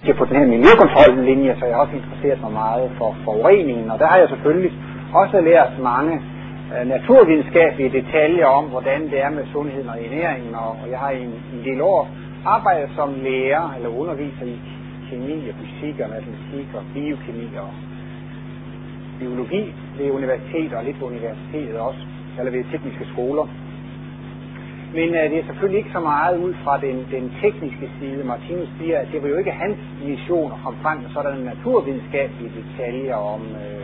skal på den her miljøkontrollinje, så jeg har også interesseret mig meget for forureningen, og der har jeg selvfølgelig også lært mange naturvidenskabelige detaljer om, hvordan det er med sundheden og ernæringen, og jeg har i en del år arbejdet som lærer eller underviser i kemi og fysik og matematik og biokemi og biologi ved universitetet og lidt på universitetet også, eller ved tekniske skoler. Men det er selvfølgelig ikke så meget ud fra den tekniske side. Martinus siger, at det var jo ikke hans mission at komme frem med sådanne naturvidenskabelige detaljer om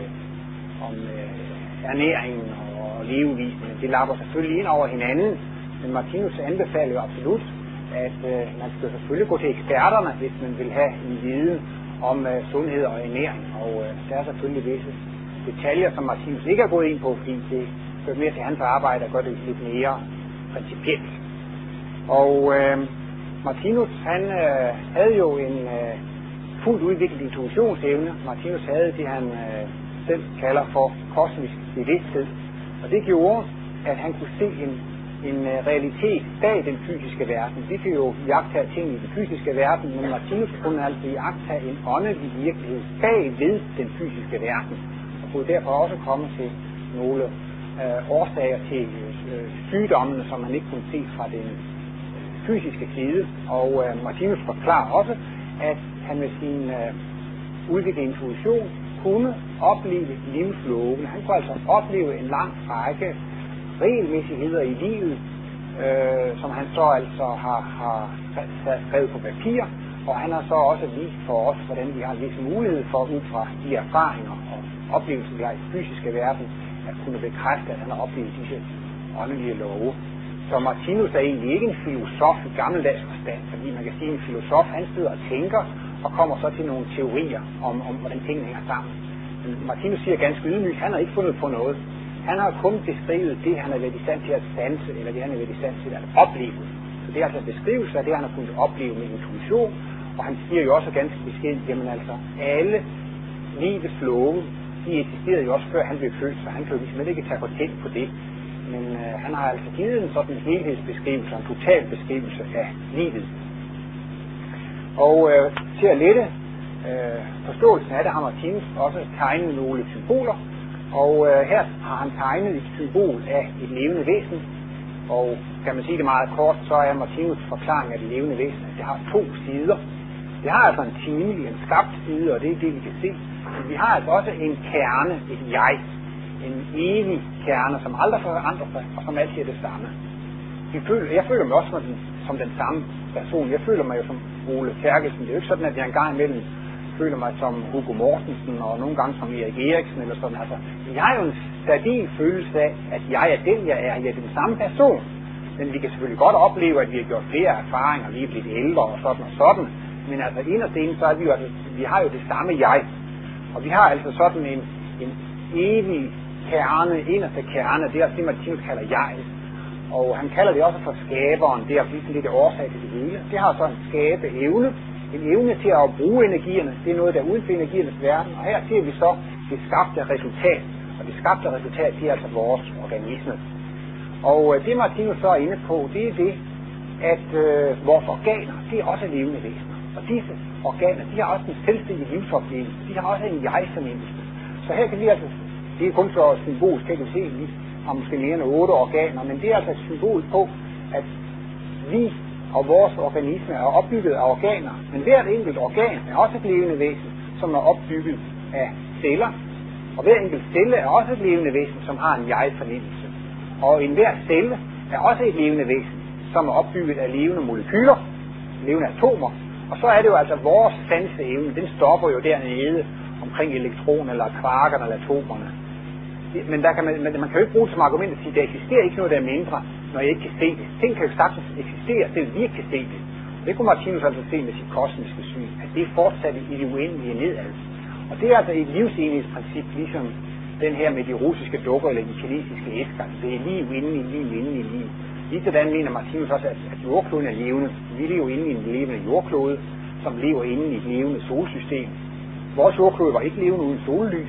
ernæringen og levevisene. Det lapper selvfølgelig ind over hinanden, men Martinus anbefaler jo absolut, at man skal selvfølgelig gå til eksperterne, hvis man vil have en viden om sundhed og ernæring. Og der er selvfølgelig visse detaljer, som Martinus ikke er gået ind på, fordi det hører mere til hans arbejde og gør det lidt mere principielt. Og Martinus, han havde jo en fuldt udviklet intuitionsevne. Martinus havde det, han selv kalder for kosmisk bevidsthed. Og det gjorde, at han kunne se en realitet bag den fysiske verden. Vi kan jo iagttage ting i den fysiske verden, men Martinus kunne altså iagttage en åndelig virkelighed bag ved den fysiske verden. Og kunne derfor også komme til nogle årsager til sygdommene, som man ikke kunne se fra den fysiske side. Og Martinus forklarer også, at han med sin udviklede intuition kunne opleve livslovene. Han kunne altså opleve en lang række regelmæssigheder i livet, som han så altså har skrevet på papir, og han har så også vist for os, hvordan vi har en vis mulighed for, ud fra de erfaringer og oplevelser, vi har i den fysiske verden, at kunne bekræfte, at han har oplevet disse åndelige love. Så Martinus er egentlig ikke en filosof i gammeldags forstand, fordi man kan sige, at en filosof, han sidder og tænker, og kommer så til nogle teorier om hvordan tingene hænger sammen. Men Martinus siger ganske ydmygt, han har ikke fundet på noget. Han har kun beskrevet det, han har været i stand til at sanse, eller det, han har været i stand til at opleve. Så det er altså en beskrivelse af det, han har kunnet opleve med intuition, og han siger jo også ganske beskedet, jamen altså, alle livets love, de eksisterede jo også før han blev født, så han kan jo ligesom ikke tage patent på det. Men han har altså givet en sådan helhedsbeskrivelse, en total beskrivelse af livet. Og til at lette forståelsen af det, har Martinus også tegnet nogle symboler. Og her har han tegnet et symbol af et levende væsen. Og kan man sige det meget kort, så er Martinus' forklaring af det levende væsen, at det har to sider. Det har altså en timelig, en skabt side, og det er det, vi kan se. Men vi har altså også en kerne, et jeg. En evig kerne, som aldrig forandrer sig, og som altid er det samme. Jeg føler mig også som den samme person. Jeg føler mig jo som Ole Terkelsen. Det er jo ikke sådan, at jeg engang imellem føler mig som Hugo Mortensen, og nogle gange som Erik Eriksen, eller sådan. Altså, jeg har jo en stabil følelse af, at jeg er den, jeg er. Jeg er den samme person. Men vi kan selvfølgelig godt opleve, at vi har gjort flere erfaringer, vi er blevet ældre, og sådan. Men altså, inderst inde, så er vi jo, altså, vi har jo det samme jeg. Og vi har altså sådan en evig kerne, inderste kerne, det er det, Martinus kalder jeg. Og han kalder det også for skaberen, det er ligesom lidt årsag til det hele. Det har så en skabeevne, en evne til at bruge energierne, det er noget, der er uden for energiernes verden. Og her ser vi så det skabte resultat, og det skabte resultat, det er altså vores organisme. Og det Martinus så er inde på, det er det, at vores organer, det er også levende væsener. Og disse organer, de har også en selvstændig livsoplevelse, de har også en jeg-fornemmelse. Så her kan vi altså, det er kun så symbolisk, kan vi se, vi har måske mere end 8 organer, men det er altså et symbol på, at vi og vores organisme er opbygget af organer, men hvert enkelt organ er også et levende væsen, som er opbygget af celler, og hver enkelt celle er også et levende væsen, som har en jeg-fornemmelse. Og enhver celle er også et levende væsen, som er opbygget af levende molekyler, levende atomer, og så er det jo altså vores sanseevne, den stopper jo dernede omkring elektroner eller kvarkerne eller atomerne. Men man kan jo ikke bruge det som argument at sige, at der eksisterer ikke noget, der er mindre, når jeg ikke kan se det. Ting kan jo sagtens eksistere, selv vi ikke kan se det. Og det kunne Martinus altså se med sit kosmiske syn, at det er fortsat i det uendelige nedad. Og det er altså et livsenighedsprincip, ligesom den her med de russiske dukker eller de kinesiske æsker. Det er liv inde i liv. Lige sådan mener Martinus også, at jordkloden er levende. Vi lever inde i en levende jordklode, som lever inde i et levende solsystem. Vores jordklode var ikke levende uden sollys,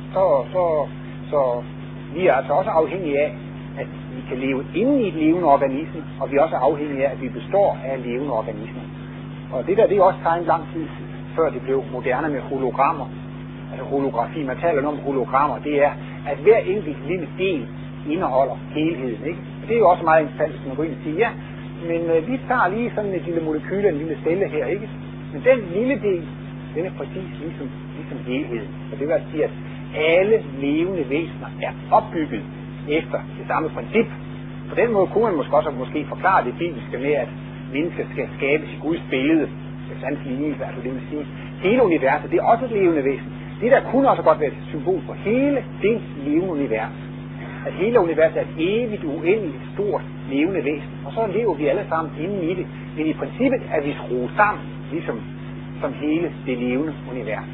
så vi er altså også afhængige af, at vi kan leve inde i et levende organisme, og vi er også afhængige af, at vi består af levende organismer. Og det der, det er også tegnet lang tid før det blev moderne med hologrammer. Altså holografi, man taler nu om hologrammer, det er, at hver enkelt lille del indeholder helheden, ikke? Og det er jo også meget interessant, hvis man går ind og siger, ja, men vi tager lige sådan et lille molekyl, en lille celle her, ikke? Men den lille del, den er præcis ligesom helheden. Og det vil sige, at alle levende væsener er opbygget efter det samme princip. På den måde kunne man måske også forklare det bibelske med, at mennesket skal skabes i Guds billede. Sandt lignelse, altså det vil sige, hele universet, det er også et levende væsen. Det der kunne også godt være et symbol på hele det levende univers. At hele universet er et evigt, uendeligt, stort, levende væsen. Og så lever vi alle sammen inde i det. Men i princippet er vi skruet sammen, ligesom som hele det levende univers.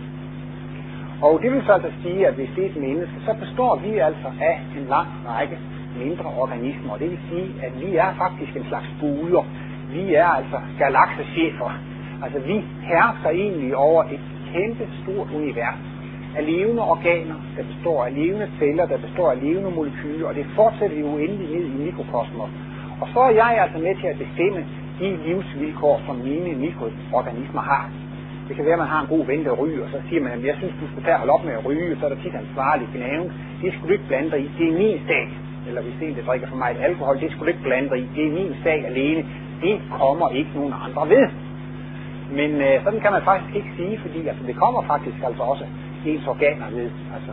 Og det vil så altså sige, at hvis det er et menneske, så består vi altså af en lang række mindre organismer. Og det vil sige, at vi er faktisk en slags buder. Vi er altså galaksechefer. Altså vi hersker egentlig over et kæmpe stort univers af levende organer, der består af levende celler, der består af levende molekyler, og det fortsætter jo endelig ned i mikrokosmos. Og så er jeg altså med til at bestemme de livsvilkår, som mine mikroorganismer har. Det kan være, at man har en god ven, der ryger, og så siger man, at jeg synes, du skulle tage og holde op med at ryge, så er der tit ansvarlig gnaven. Det skulle du ikke blande dig i, det er min sag. Eller hvis en, der drikker for meget alkohol, det skulle du ikke blande dig i, det er min sag alene. Det kommer ikke nogen andre ved. Men sådan kan man faktisk ikke sige, fordi altså, det kommer faktisk altså også ens organer ved. Altså,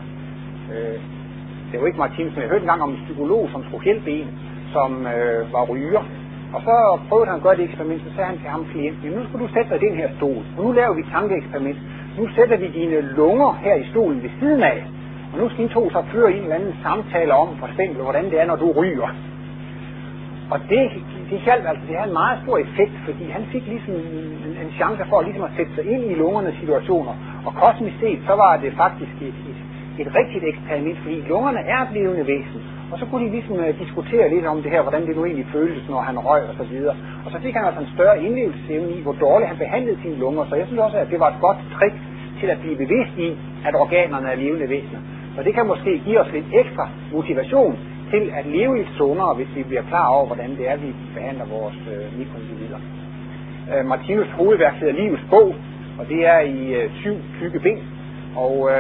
det var ikke Martinus, men jeg hørte engang om en psykolog, som skulle hjælpe en, som var ryger. Og så prøvede han at gøre det eksperiment, så sagde han til ham klienten, nu skal du sætte dig i den her stol, og nu laver vi et tankeeksperiment. Nu sætter vi dine lunger her i stolen ved siden af, og nu skal I to så føre en eller anden samtale om, for eksempel, hvordan det er, når du ryger. Og det hjalp altså, det havde en meget stor effekt, fordi han fik ligesom en chance for ligesom at sætte sig ind i lungernes situationer. Og kosmisk set, så var det faktisk et rigtigt eksperiment, fordi lungerne er et levende væsen. Og så kunne de ligesom diskutere lidt om det her, hvordan det nu egentlig føltes, når han røg og så videre. Og så fik han altså en større indlevelsesevne i, hvor dårligt han behandlede sine lunger. Så jeg synes også, at det var et godt trick til at blive bevidst i, at organerne er levende væsener. Så det kan måske give os lidt ekstra motivation til at leve lidt sundere, hvis vi bliver klar over, hvordan det er, vi behandler vores mikroindivider. Martinus hovedværk hedder Livets bog, og det er i 7 tykke bind. Og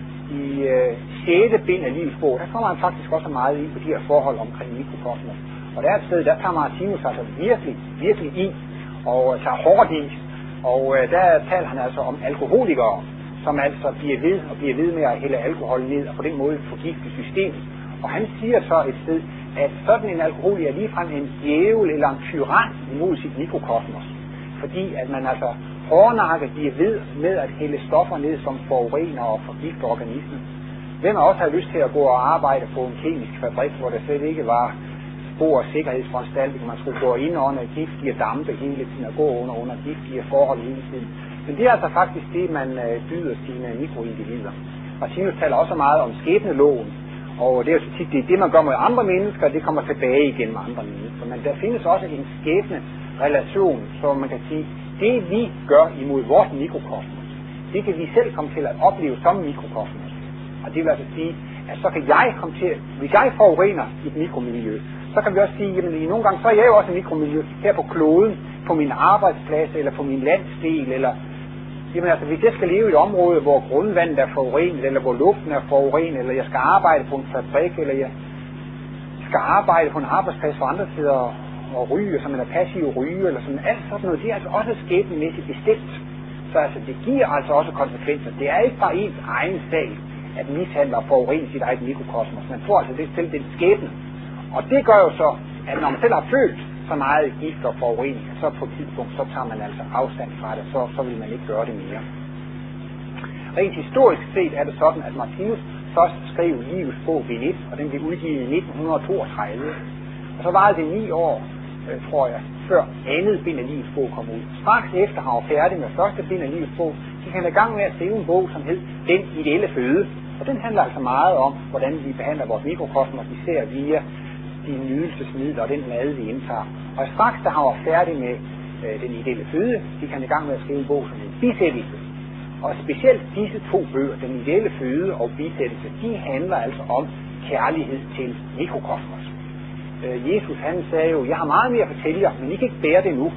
i 6. bind af Livets bog, der kommer han faktisk også meget ind på de her forhold omkring mikrokosmos. Og der er et sted, der tager Martinus altså virkelig i, og tager hårdt i. Og der taler han altså om alkoholikere, som altså bliver ved med at hælde alkohol ned, og på den måde forgifte systemet. Og han siger så et sted, at sådan en alkoholiker er ligefrem en djævel eller en tyran imod sit mikrokosmos. Fordi at man altså hårdnakket bliver ved med at hælde stoffer ned, som forurener og forgifter organismen. Hvem også har lyst til at gå og arbejde på en kemisk fabrik, hvor der slet ikke var spor og sikkerhedsforanstaltninger, man skulle gå ind under giftige dampe hele tiden og gå under giftige forhold hele tiden. Men det er altså faktisk det, man byder sine mikroindivider. Martinus taler også meget om skæbneloven, og det er jo så tit det, man gør mod andre mennesker, det kommer tilbage igen med andre mennesker. Men der findes også en skæbnerelation, så man kan sige, det vi gør imod vores mikrokosmos, det kan vi selv komme til at opleve som mikrokosmos. Og det vil altså sige, at så kan jeg komme til, hvis jeg forurener et mikromiljø, så kan vi også sige, jamen i nogle gange, så er jeg jo også et mikromiljø her på kloden, på min arbejdsplads, eller på min landsdel, eller jamen altså, hvis jeg skal leve i et område, hvor grundvandet er forurenet, eller hvor luften er forurenet, eller jeg skal arbejde på en fabrik, eller jeg skal arbejde på en arbejdsplads, hvor andre sidder og ryger, som en passiv ryger, eller sådan alt sådan noget, det er altså også skæbnemæssigt bestemt. Så altså, det giver altså også konsekvenser. Det er ikke bare ens egen sag, at mishandler og forurener sit eget mikrokosmos. Man får altså det til den skæbne. Og det gør jo så, at når man selv har følt så meget gift og forurening, så på et tidspunkt, så tager man altså afstand fra det, så vil man ikke gøre det mere. Rent historisk set er det sådan, at Martinus først skrev Livets bog bind 1, og den blev udgivet i 1932. Og så var det 9 år, tror jeg, før andet bind af Livets bog kom ud. Straks efter han var færdig med første bind af Livets bog, gik han i gang med at skrive en bog, som hed Den ideelle føde. Og den handler altså meget om, hvordan vi behandler vores mikrokosmos, især via de nydelsesmidler og den mad, vi indtager. Og straks da han var færdig med den ideelle føde, gik han i gang med at skrive en bog som en bisættelse. Og specielt disse 2 bøger, den ideelle føde og bisættelse, de handler altså om kærlighed til mikrokosmos. Jesus han sagde jo, jeg har meget mere at fortælle jer, men I kan ikke bære det nu. Men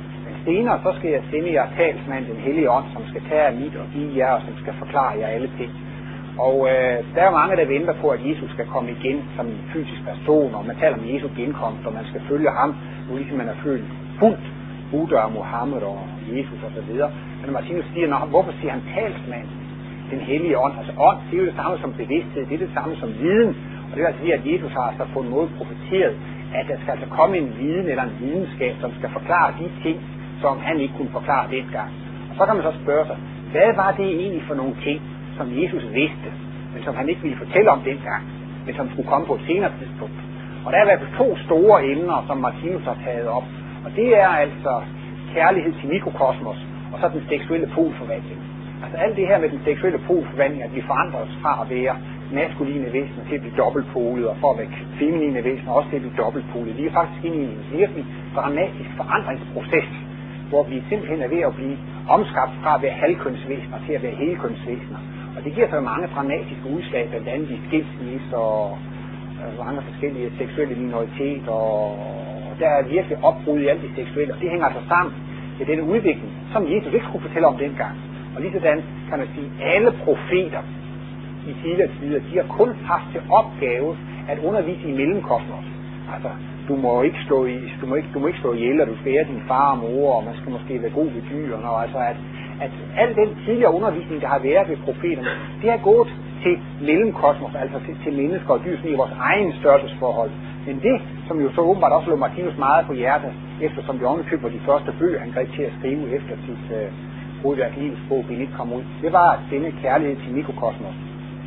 senere så skal jeg sende jer talsmand, den hellige ånd, som skal tage af mit og give jer, og som skal forklare jer alle ting. Og der er mange, der venter på, at Jesus skal komme igen som en fysisk person, og man taler om Jesu genkomst, og man skal følge ham, nu ligesom man har fulgt Buddha og Muhammed og Jesus og så videre. Men Martinus siger, hvorfor siger han talsmand, den hellige ånd? Altså ånd, det er jo det samme som bevidsthed, det er det samme som viden, og det vil altså sige, at Jesus har altså på en måde profeteret, at der skal altså komme en viden eller en videnskab, som skal forklare de ting, som han ikke kunne forklare dengang. Og så kan man så spørge sig, hvad var det egentlig for nogle ting, som Jesus vidste, men som han ikke ville fortælle om dengang, men som skulle komme på et senere tidspunkt. Og der er i hvert fald 2 store emner, som Martinus har taget op, og det er altså kærlighed til mikrokosmos, og så den seksuelle polforvandling. Altså alt det her med den seksuelle polforvandling, at vi forandrer os fra at være maskuline væsener til at blive dobbeltpolet, og for at være feminine væsener også til at blive dobbeltpolet. Vi er faktisk inde i en virkelig dramatisk forandringsproces, hvor vi simpelthen er ved at blive omskabt fra at være halvkønsvæsener til at være helkønsvæsener. Og det giver så mange dramatiske udslag, blandt andet i skilsmisser og mange forskellige seksuelle minoriteter, og der er virkelig opbrud i alt det seksuelle, og det hænger altså sammen med denne udvikling, som Jesus ikke skulle fortælle om dengang. Og lige sådan kan man sige, at alle profeter i tidligere tider, de har kun haft til opgave at undervise i mellemkosmos. Altså, du må ikke slå ihjel, og du skal ære din far og mor, og man skal måske være god ved dyrene, og altså at al den tidligere undervisning, der har været ved profeterne, det har gået til mellemkosmos, altså til mennesker og dyr, sådan i vores egen størrelsesforhold. Men det, som jo så åbenbart også lå Martinus meget på hjertet, eftersom det ovenikøbet var de første bøger, han greb til at skrive efter sit hovedværk Livets bog, Bind 1 kom ud, det var denne kærlighed til mikrokosmos.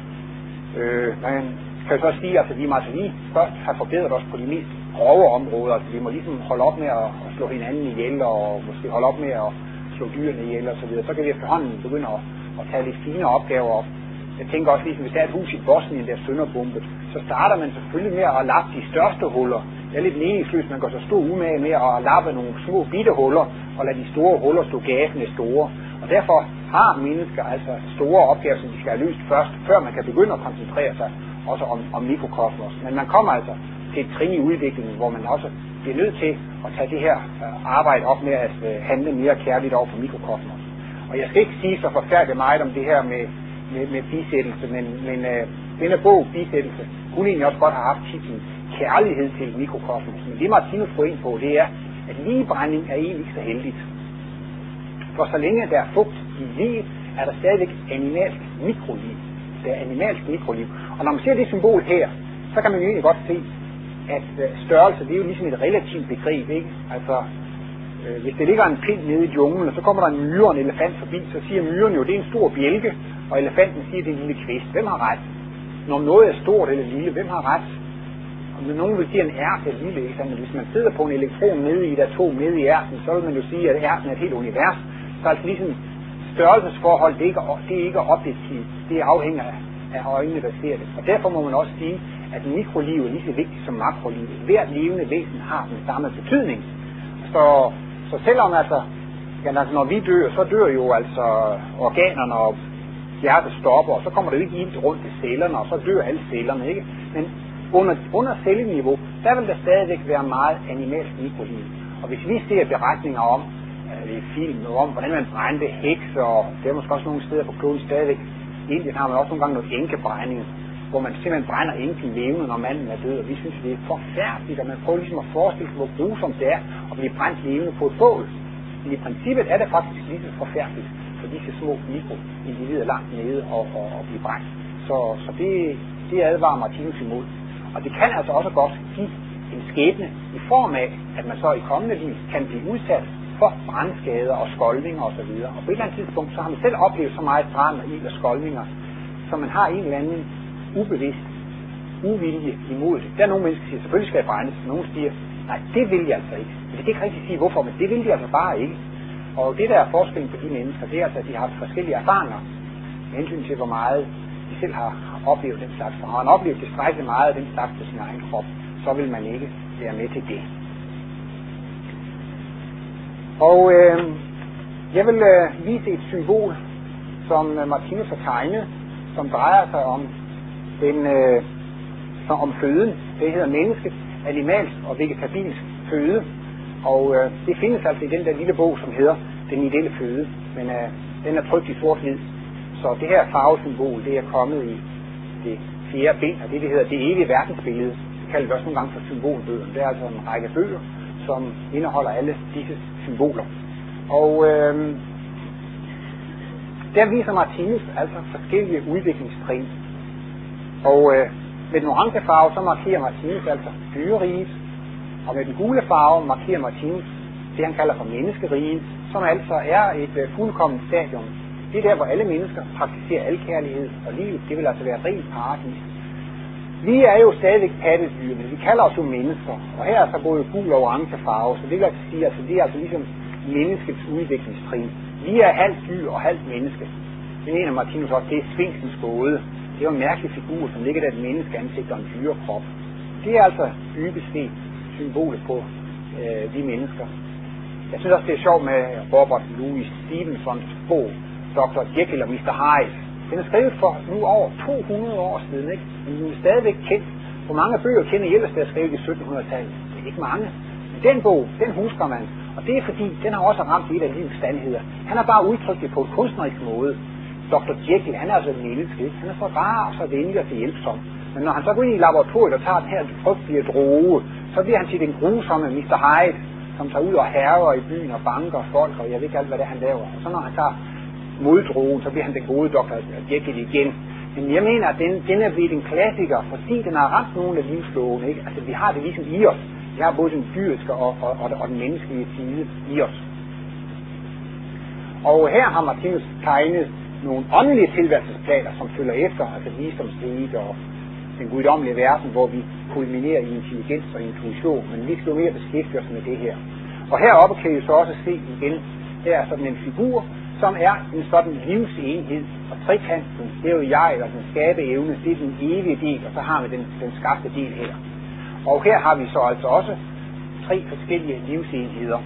Man kan jo så sige, altså, vi først har forbedret os på de mest grove områder, altså vi må ligesom holde op med at slå hinanden ihjel, og måske holde op med at slå dyrene ihjel og så videre. Så kan vi efterhånden begynde at tage lidt fine opgaver op. Jeg tænker også, ligesom hvis der er et hus i Bosnien, der er sønderbombet, så starter man selvfølgelig med at lappe de største huller. Det er lidt meningsløst, man går så stor umage med at lappe nogle små bitte huller, og lade de store huller stå gabende store. Og derfor har mennesker altså store opgaver, som de skal have løst først, før man kan begynde at koncentrere sig også om mikrokosmos. Men man kommer altså til et trin i udviklingen, hvor man også bliver nødt til at tage det her arbejde op med at handle mere kærligt over for mikrokosmos. Og jeg skal ikke sige så forfærdeligt meget om det her med bisættelse, men denne bog, Bisættelse, kunne egentlig også godt have haft titlen Kærlighed til mikrokosmos. Men det Martinus går ind på, det er, at ligebrænding er egentlig ikke så heldigt. For så længe der er fugt i livet, er der stadigvæk animalsk mikroliv. Der er animalsk mikroliv. Og når man ser det symbol her, så kan man jo egentlig godt se, at størrelse, det er jo ligesom et relativt begreb, ikke? Altså, hvis det ligger en pind nede i junglen, og så kommer der en myre og en elefant forbi, så siger myren jo, det er en stor bjælke, og elefanten siger, det er en lille kvist. Hvem har ret? Når noget er stort eller lille, hvem har ret? Om nogen vil sige, en ært er lille, ikke? Men hvis man sidder på en elektron nede i et atom nede i ærten, så vil man jo sige, at ærten er et helt univers. Så altså ligesom størrelsesforhold, det er ikke objektivt, det afhænger af øjnene, der ser det. Og derfor må man også sige, at mikroliv er lige så vigtigt som makroliv. Hvert levende væsen har den samme betydning. Så selvom altså, når vi dør, så dør jo altså organerne, og hjertet stopper, og så kommer det jo ikke ilt rundt i cellerne, og så dør alle cellerne, ikke? Men under celleniveau, der vil der stadigvæk være meget animalsk mikroliv. Og hvis vi ser beretninger om, i film om, hvordan man brændte hekser, og det er måske også nogle steder på kloden stadigvæk. I Indien har man også nogle gange noget enkebrænding, hvor man simpelthen brænder enken levende, når manden er død, og vi synes, det er forfærdeligt, og man prøver ligesom at forestille sig, hvor grusomt det er at blive brændt levende på et bål. Men i princippet er det faktisk lige så forfærdeligt for disse små mikroindivider langt nede og blive brændt. Så det advarer Martinus imod. Og det kan altså også godt give en skæbne i form af, at man så i kommende liv kan blive udsat for brandskader og skoldninger osv. Og på et eller andet tidspunkt, så har man selv oplevet så meget brand og ild og skoldninger, så man har en eller anden ubevidst uvilje imod det. Der er nogle mennesker, der siger, selvfølgelig skal jeg brændes. Nogle siger, nej, det vil jeg altså ikke. Men det kan ikke rigtig sige hvorfor, men det vil de altså bare ikke. Og det der er forskellen på de mennesker, det er altså, at de har haft forskellige erfaringer med hensyn til, hvor meget de selv har oplevet den slags. Og har man oplevet tilstrækkeligt meget af den slags på sin egen krop, så vil man ikke være med til det. Og jeg vil vise et symbol, som Martinus har tegnet, som drejer sig om om føden. Det hedder mennesket, animalsk og vegetabilsk føde. Og det findes altså i den der lille bog, som hedder Den ideelle føde, men den er trykt i sort-hvid. Så det her farvesymbol, det er kommet i det 4. bind, og det hedder Det evige verdensbillede. Det kalder vi også nogle gange for symbolbøgerne. Det er altså en række bøger, som indeholder alle disse symboler. Og der viser Martinus altså forskellige udviklingstrin. Og med den orange farve, så markerer Martinus altså dyreriget, og med den gule farve markerer Martinus det, han kalder for menneskeriget, som altså er et fuldkommen stadium. Det er der, hvor alle mennesker praktiserer alkærlighed, og livet, det vil altså være et rent paradis. Vi er jo stadigvæk pattedyr, men vi kalder os jo mennesker, og her er så både gul og orange farve, så det vil altså sige, altså det er altså ligesom menneskets udviklingstrin. Vi er halvt dyr og halvt menneske. Det mener Martinus også, det er Sfinksens gåde. Det er jo en mærkelig figur, som ligger der et menneskeansigt og en dyrekrop. Det er altså dybest set symbolet på vi mennesker. Jeg synes også, det er sjovt med Robert Louis Stevensons bog, Dr. Jekyll og Mr. Hyde. Den er skrevet for nu over 200 år siden, ikke? Men den er stadigvæk kendt. Hvor mange bøger kender Jellers, der er skrevet i 1700-tallet? Det er ikke mange. Men den bog, den husker man. Og det er fordi, den har også ramt et af livets sandheder. Han har bare udtrykt det på en kunstnerisk måde. Dr. Jekyll, han er altså en menneske, ikke? Han er så rar og så venlig og så hjælpsom. Men når han så går ind i laboratoriet og tager den her frygtelige droge, så bliver han til den grusomme Mr. Hyde, som tager ud og hærger i byen og banker folk, og jeg ved ikke alt, hvad det er, han laver. Og så når han tager moddrogen, så bliver han den gode Dr. Jekyll igen. Men jeg mener, at den er blevet en klassiker, fordi den har ramt nogle af livslovene, ikke? Altså, vi har det ligesom i os. Vi har både den dyriske og den menneskelige side i os. Og her har Martinus tegnet nogle åndelige tilværelsesplaner, som følger efter, altså visdomsriget og den guddommelige verden, hvor vi kulminerer i intelligens og intuition, men vi skal jo mere beskæftige os med det her. Og heroppe kan I så også se igen, der er sådan en figur, som er en sådan livsenhed, og trekanten, det er jo jeg, eller den skabeevne, det er den evige del, og så har vi den skabte del her. Og her har vi så altså også 3 forskellige livsenheder.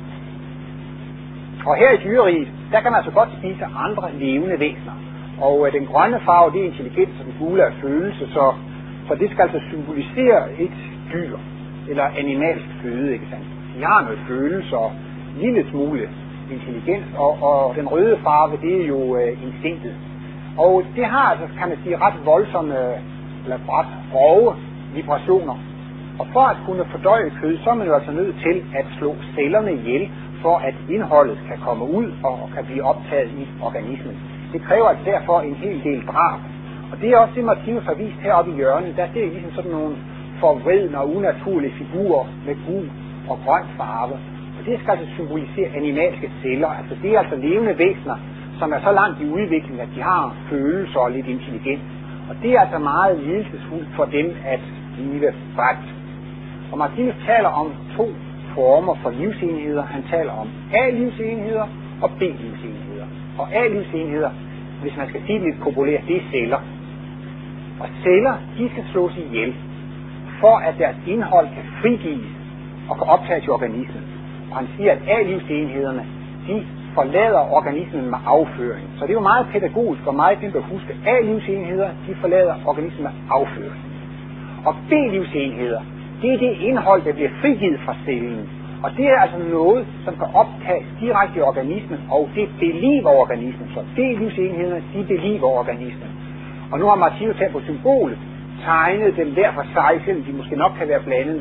Og her i dyreriget, der kan man altså godt spise andre levende væsener. Og den grønne farve, det er intelligens, og den gule er følelse, så det skal altså symbolisere et dyr, eller animalsk føde, ikke sandt? De har noget følelse og en lille smule intelligens, og den røde farve, det er jo instinktet. Og det har altså, kan man sige, ret voldsomme, eller ret grove vibrationer. Og for at kunne fordøje kød, så er man jo altså nødt til at slå cellerne ihjel, for at indholdet kan komme ud og kan blive optaget i organismen. Det kræver altså derfor en hel del drab. Og det er også det, Martinus har vist heroppe i hjørnet. Der ser ligesom sådan nogle forvridende og unaturlige figurer med gul og grøn farve. Og det skal altså symbolisere animalske celler. Altså det er altså levende væsener, som er så langt i udvikling, at de har følelser og lidt intelligens. Og det er altså meget lidelsesfuldt for dem at blive dræbt. Og Martinus taler om 2 former for livsenheder. Han taler om A-livsenheder og B-livsenheder. Og A-livsenheder, hvis man skal sige lidt populært, det er celler. Og celler, de skal slås ihjel, for at deres indhold kan frigives og kan optages i organismen. Og han siger, at A-livsenhederne, de forlader organismen med afføring. Så det er jo meget pædagogisk og meget nemt at huske. A-livsenheder, de forlader organismen med afføring. Og B-livsenheder, det er det indhold, der bliver frigivet fra cellen. Og det er altså noget, som kan optages direkte i organismen, og det beliver organismen. Så B-livsenhederne, de beliver organismen. Og nu har Martinus her på symbolet tegnet dem hver for sig, selvom de måske nok kan være blandede.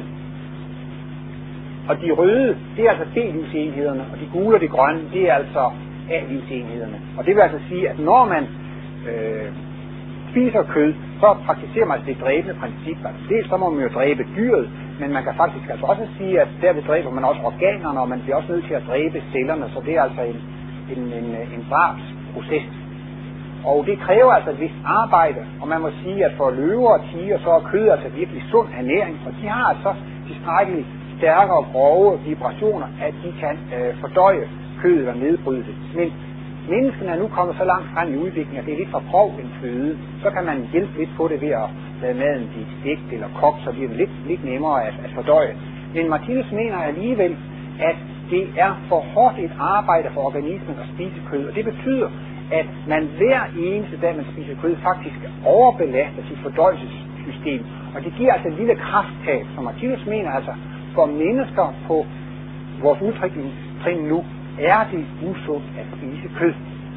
Og de røde, det er altså B-livsenhederne, og de gule og de grønne, det er altså A-livsenhederne. Og det vil altså sige, at når man spiser kød, så praktiserer man det dræbende princip. Altså dels så må man jo dræbe dyret, men man kan faktisk altså også sige, at derved dræber man også organerne, og man bliver også nødt til at dræbe cellerne, så det er altså en drabsproces. Og det kræver altså et vist arbejde, og man må sige, at for løver og tiger, så er kød altså virkelig sund ernæring, og de har altså tilstrækkeligt stærke og grove vibrationer, at de kan fordøje kødet og nedbryde det. Men menneskene er nu kommet så langt frem i udviklingen, at det er lidt for grov en føde. Så kan man hjælpe lidt på det ved at lade maden blive stegt eller kogt, så bliver det lidt nemmere at fordøje. Men Martinus mener alligevel, at det er for hårdt et arbejde for organismen at spise kød, og det betyder, at man hver eneste dag, man spiser kød, faktisk overbelaster sit fordøjelsessystem. Og det giver altså et lille krafttab, som Martinus mener altså, for mennesker på vores udtrykkingstrin nu, er det usundt at spise kød.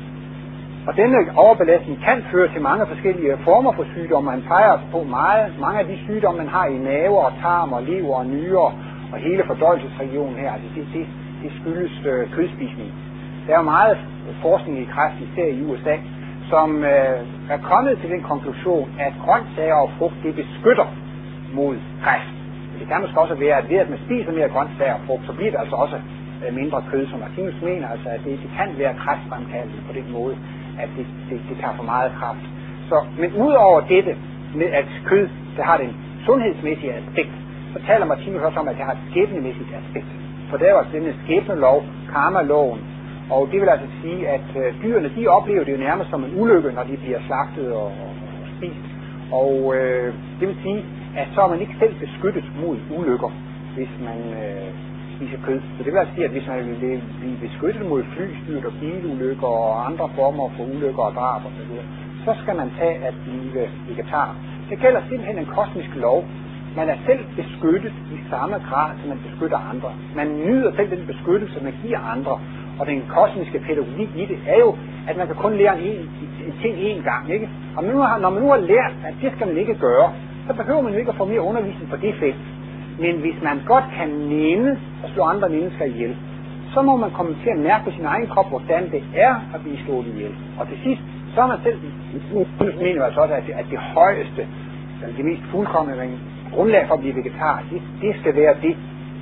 Og denne overbelastning kan føre til mange forskellige former for sygdomme. Man peger på mange af de sygdomme, man har i mave og tarm og lever og nyrer og hele fordøjelsesregionen her. Altså det skyldes kødspisning. Der er jo meget forskning i kræft, især i USA, som er kommet til den konklusion, at grøntsager og frugt, det beskytter mod kræft. Det kan måske også være, at ved at man spiser mere grøntsager og frugt, så bliver det altså også mindre kød, som Martinus mener, altså at det kan være kræftfremkaldende på den måde, at det tager for meget kraft. Men udover dette med, at kød, der har den sundhedsmæssige aspekt, så taler Martinus også om, at det har et skæbnemæssigt aspekt. For der er jo altså denne skæbnelov, karmaloven, og det vil altså sige, at dyrene, de oplever det jo nærmest som en ulykke, når de bliver slagtet og spist. Og det vil sige, at så er man ikke selv beskyttet mod ulykker, hvis man spiser kød. Så det vil altså sige, at hvis man vil blive beskyttet mod flystyrt og bilulykker og andre former for ulykker og drab og så videre, så skal man tage at blive vegetar. Det gælder simpelthen en kosmisk lov. Man er selv beskyttet i samme grad, som man beskytter andre. Man nyder selv den beskyttelse, man giver andre. Og den kosmiske pædagogik i det er jo, at man kan kun lære en ting én gang, ikke? Og når man nu har lært, at det skal man ikke gøre, så behøver man jo ikke at få mere undervisning på det felt. Men hvis man godt kan nænde og slå andre mennesker ihjel, så må man komme til at mærke på sin egen krop, hvordan det er at blive slået ihjel. Og til sidst, så er man selv, mener altså også, at det højeste, det mest fuldkomne grundlag for at blive vegetar, det skal være det,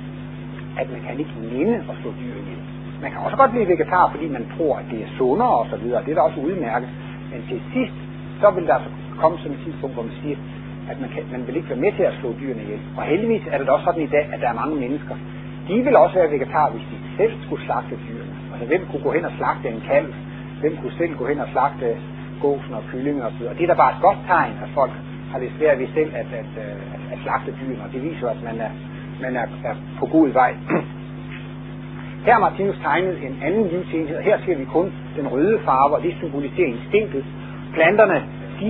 at man kan ikke nænde og slå dyr ihjel. Man kan også godt blive vegetar, fordi man tror, at det er sundere og så videre. Det er da også udmærket. Men til sidst, så vil der altså komme sådan et tidspunkt, hvor man siger, at man vil ikke være med til at slå dyrene ihjel. Og heldigvis er det også sådan i dag, at der er mange mennesker. De vil også være vegetar, hvis de selv skulle slagte dyrene. Altså hvem kunne gå hen og slagte en kalv? Hvem kunne selv gå hen og slagte gåsen og kyllingen og så videre. Og det er da bare et godt tegn, at folk har det svært ved selv at slagte dyrene. Og det viser, at man er på god vej. Her har Martinus tegnet en anden livsenhed. Her ser vi kun den røde farve, og det symboliserer instinktet. Planterne, de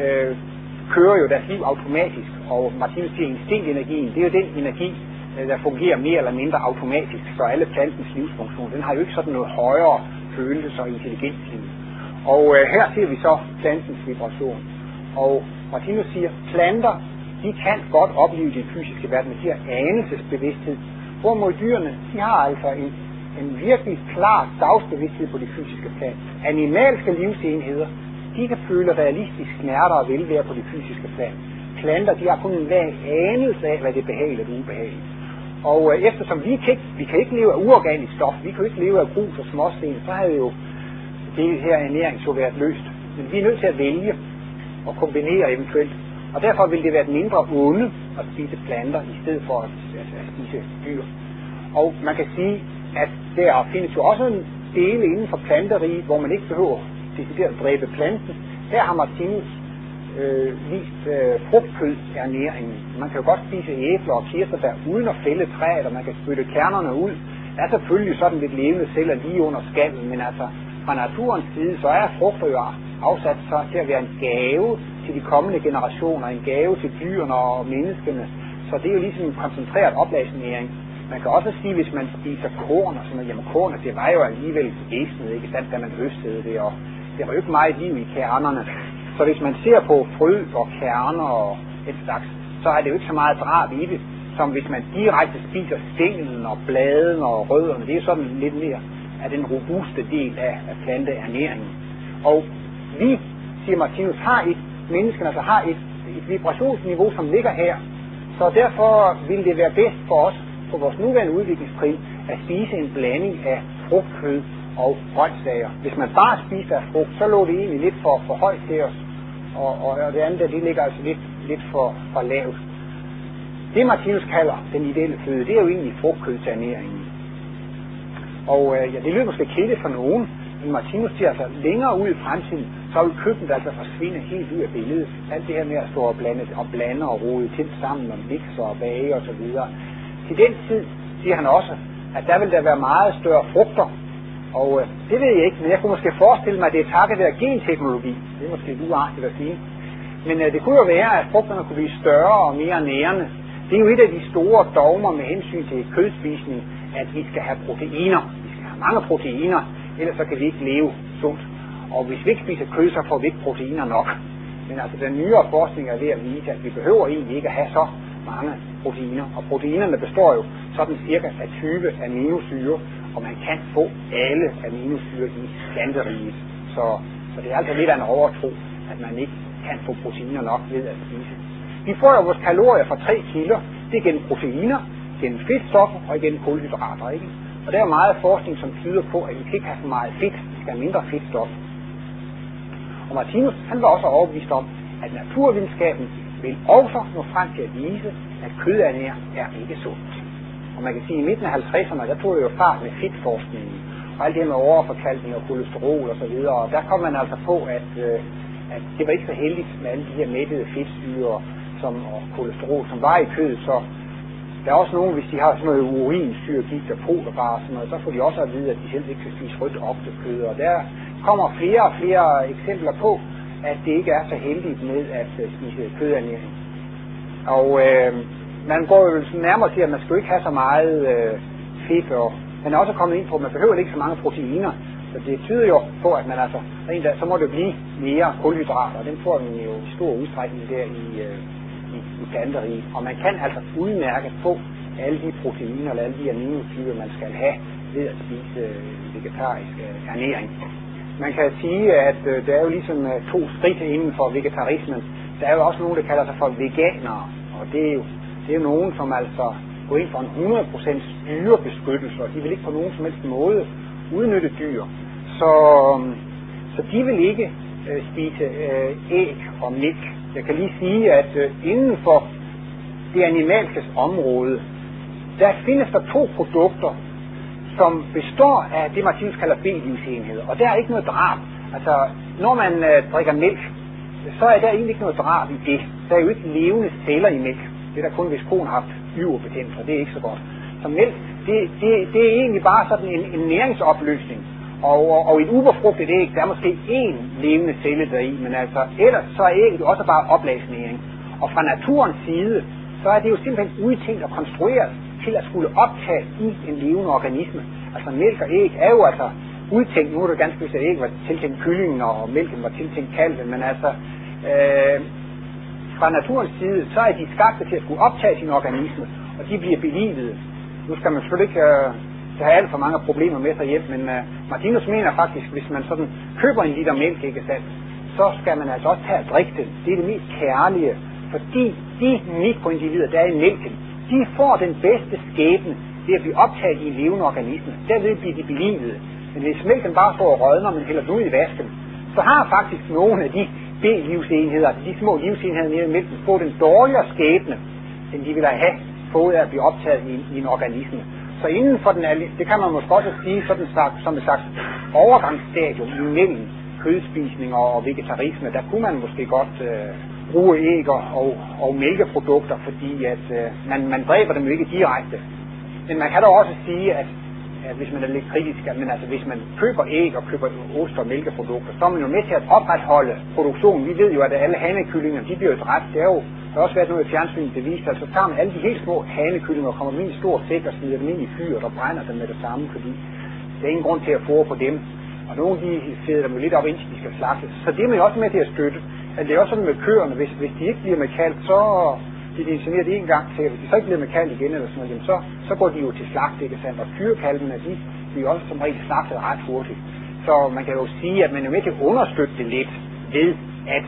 kører jo deres liv automatisk, og Martinus siger, instinktenergien, det er jo den energi, der fungerer mere eller mindre automatisk for alle plantens livsfunktion. Den har jo ikke sådan noget højere følelse og intelligensliv. Og her ser vi så plantens vibration. Og Martinus siger, planter, de kan godt opleve den fysiske verden, men de har anelsesbevidsthed. Hvorimod dyrene, de har altså en virkelig klar dagsbevidsthed på det fysiske plan. Animalske livsenheder, de kan føle realistisk smerter og velvære på det fysiske plan. Planter, de har kun en vag anelse af, hvad det er behageligt og ubehageligt. Og eftersom vi kan ikke leve af uorganisk stof, vi kan jo ikke leve af grus og småsten, så havde jo det her ernæring så været løst. Men vi er nødt til at vælge og kombinere eventuelt. Og derfor vil det være et mindre onde at spise planter, i stedet for at spise dyr. Og man kan sige, at der findes jo også en dele inden for planteriget, hvor man ikke behøver decideret at dræbe planten. Her har Martinus vist frugtkødsernæringen. Man kan jo godt spise æbler og kirsebær uden at fælde træet, og man kan spytte kernerne ud. Der er selvfølgelig sådan lidt levende celler lige under skallen, men altså fra naturens side, så er frugter jo afsat til at være en gave til de kommende generationer, en gave til dyrene og menneskene. Så det er jo ligesom en koncentreret oplagsnæring. Man kan også sige, hvis man spiser korn og sådan noget, jamen korn, det var jo alligevel væsnet, ikke sandt, da man høstede det, og der var jo ikke meget liv i kernerne. Så hvis man ser på frø og kerner og et slags, så er det jo ikke så meget drab i det, som hvis man direkte spiser stænglen og bladen og rødderne. Det er jo sådan lidt mere af den robuste del af planteernæringen. Og vi, siger Martinus, menneskene altså har et vibrationsniveau, som ligger her. Så derfor vil det være bedst for os på vores nuværende udviklingstrin at spise en blanding af frugtkød og grøntsager. Hvis man bare spiser af frugt, så lå det egentlig lidt for højt til os, og det andet, det ligger altså lidt for lavt. Det Martinus kalder den ideelle føde, det er jo egentlig frugtkødsernæringen. Og det lyder måske kedeligt for nogen, men Martinus siger altså, længere ud i fremtiden, så vil køkkenet altså forsvinde helt ud af billedet. Alt det her med at stå og blande og rode ting sammen og mixer og bage og så videre. Til den tid siger han også, at der vil der være meget større frugter. Og det ved jeg ikke, men jeg kunne måske forestille mig, at det er takket være genteknologi. Det er måske uartigt at sige. Men det kunne jo være, at frugterne kunne blive større og mere nærende. Det er jo et af de store dogmer med hensyn til kødspisning, at vi skal have proteiner. Vi skal have mange proteiner, ellers så kan vi ikke leve sundt. Og hvis vi ikke spiser kød, så får vi ikke proteiner nok. Men altså den nyere forskning er ved at vise, at vi behøver egentlig ikke at have så mange proteiner. Og proteinerne består jo sådan cirka af 20 aminosyre, og man kan få alle aminosyre i planteriget. Så det er altså lidt af en overtro, at man ikke kan få proteiner nok ved at spise. Vi får jo vores kalorier fra 3 kilder. Det er gennem proteiner, gennem fedtstoffer og gennem kulhydrater, ikke? Og der er meget forskning, som tyder på, at vi ikke have så meget fedt, vi skal have mindre fedtstof. Og Martinus, han var også overbevist om, at naturvidenskaben vil også nå frem til at vise, at kødernæring er ikke sundt. Og man kan sige, at i midten af 50'erne, der tog det jo fart med fedtforskningen, og alt det med overforkalkning og kolesterol og så videre. Og der kom man altså på, at det var ikke så heldigt med alle de her mættede fedtsyrer og kolesterol, som var i kødet. Så der er også nogen, hvis de har sådan noget urinsyre, gift og proteobar og sådan noget, så får de også at vide, at de selv ikke skal spise rødt oksekød. Og der kommer flere og flere eksempler på, at det ikke er så heldigt med at spise kødernæring. Og man går jo nærmere til, at man skal ikke have så meget fedt, og man er også kommet ind på, at man behøver ikke så mange proteiner. Så det tyder jo på, at man altså en dag, så må det blive mere kulhydrater, og den får man jo i stor udstrækning der i planteriget. Og man kan altså udmærket få alle de proteiner eller alle de aminosyrer, man skal have ved at spise vegetarisk ernæring. Man kan sige, at der er jo ligesom 2 skridt inden for vegetarismen. Der er jo også nogen, der kalder sig for veganere, og det er jo nogen, som altså går ind for en 100% dyrebeskyttelse, og de vil ikke på nogen som helst måde udnytte dyr. Så de vil ikke spise æg og mælk. Jeg kan lige sige, at inden for det animalske område, der findes der 2 produkter, som består af det, Martinus kalder B-livsenheder. Og der er ikke noget drab. Altså, når man drikker mælk, så er der egentlig ikke noget drab i det. Der er jo ikke levende celler i mælk. Det er der kun, hvis konen har haft yverbetændelse, og det er ikke så godt. Så mælk, det er egentlig bare sådan en næringsopløsning. Og et ubefrugtet æg, der er måske 1 levende celle deri, men altså ellers så er ægget jo også bare oplagsnæring. Og fra naturens side, så er det jo simpelthen udtænkt og konstrueret til at skulle optage i en levende organisme. Altså mælk og æg er jo altså udtænkt, nu er det ganske vist, at æg var tiltænkt kyllingen, og mælken var tiltænkt kalven, men altså fra naturens side, så er de skabte til at skulle optage sin organisme, og de bliver belivet. Nu skal man selvfølgelig ikke have alt for mange problemer med sig hjem, men Martinus mener faktisk, hvis man sådan køber 1 liter mælk, ikke sandt, så skal man altså også tage at drikke den. Det er det mest kærlige, fordi de mikroindivider, der er i mælken, de får den bedste skæbne ved at blive optaget i en levende organisme. Derved bliver de belivet. Men hvis mælken bare står og rådner, men hælder den ud i vasken, så har faktisk nogle af de B-livsenheder, de små livsenheder nede i mælken, fået den dårligere skæbne, end de ville have fået at blive optaget i en organisme. Så inden for den, det kan man måske også sige sådan som et slags overgangsstadium imellem kødspisning og vegetarisme, der kunne man måske godt bruge æg og mælkeprodukter, fordi at man dræber dem jo ikke direkte. Men man kan da også sige, at hvis man er lidt kritisk, men altså hvis man køber æg og køber ost og mælkeprodukter, så er man jo med til at opretholde produktionen. Vi ved jo, at alle hanekyllinger, de bliver jo dræbt. Der har også været noget i fjernsynet, det viser, altså så tager man alle de helt små hanekyllinger og kommer med i en stor sæk og smider dem ind i fyret og brænder dem med det samme, fordi der er ingen grund til at få på dem. Og nogle de feder dem jo lidt op, indtil de skal slagtes. Så det er man jo også med til at støtte. At det er også sådan med køerne, hvis de ikke bliver med kalv, så de insemineret en gang til. Hvis de så ikke bliver med kalv igen eller sådan noget, så går de jo til slagt, ikke sandt? Og kyrekalvene, de bliver også som regel slagtet ret hurtigt. Så man kan jo sige, at man er med til at understøtte det lidt ved, at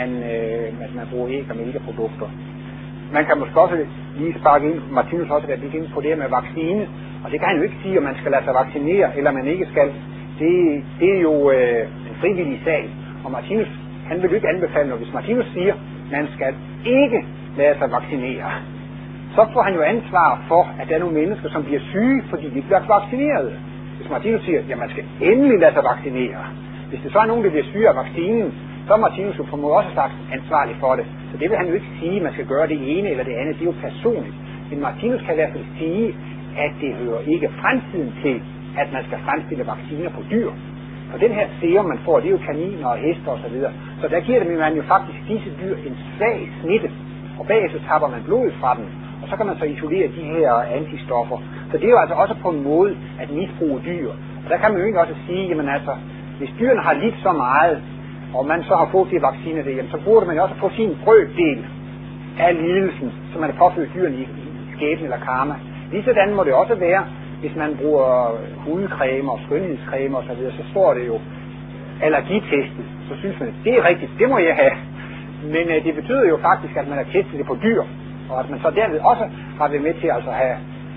man bruger æg og mælkeprodukter. Man kan måske også lige sparke ind, Martinus også været lidt ind på det med vaccine, og det kan han jo ikke sige, om man skal lade sig vaccinere, eller man ikke skal. Det er jo en frivillig sag, og Martinus, han vil jo ikke anbefale noget. Hvis Martinus siger, at man skal ikke lade sig vaccinere, så får han jo ansvar for, at der er nogle mennesker, som bliver syge, fordi de ikke bliver vaccineret. Hvis Martinus siger, at man skal endelig lade sig vaccinere, hvis det så er nogen, der bliver syge af vaccinen, så er Martinus jo formodentlig også sagt ansvarlig for det. Så det vil han jo ikke sige, at man skal gøre det ene eller det andet. Det er jo personligt. Men Martinus kan i hvert fald sige, at det hører ikke fremtiden til, at man skal fremstille vacciner på dyr. For den her serum, man får, det er jo kaniner og hester osv. Så der giver man jo faktisk disse dyr en svag smitte. Og bagefter tapper man blodet fra dem. og så kan man så isolere de her antistoffer. Så det er jo altså også på en måde at misbruge dyr. Og der kan man jo egentlig også sige, jamen altså, hvis dyrene har lidt så meget, og man så har fået de vacciner det, jamen, så burde man jo også få sin brøkdel af lidelsen, som man har påført dyrene i skæbne eller karma. Ligesådan må det også være, hvis man bruger hudcremer og skønhedscremer og så videre, så står det jo allergitestet. Så synes man, det er rigtigt, det må jeg have. Men det betyder jo faktisk, at man har testet det på dyr, og at man så derved også har været med til altså at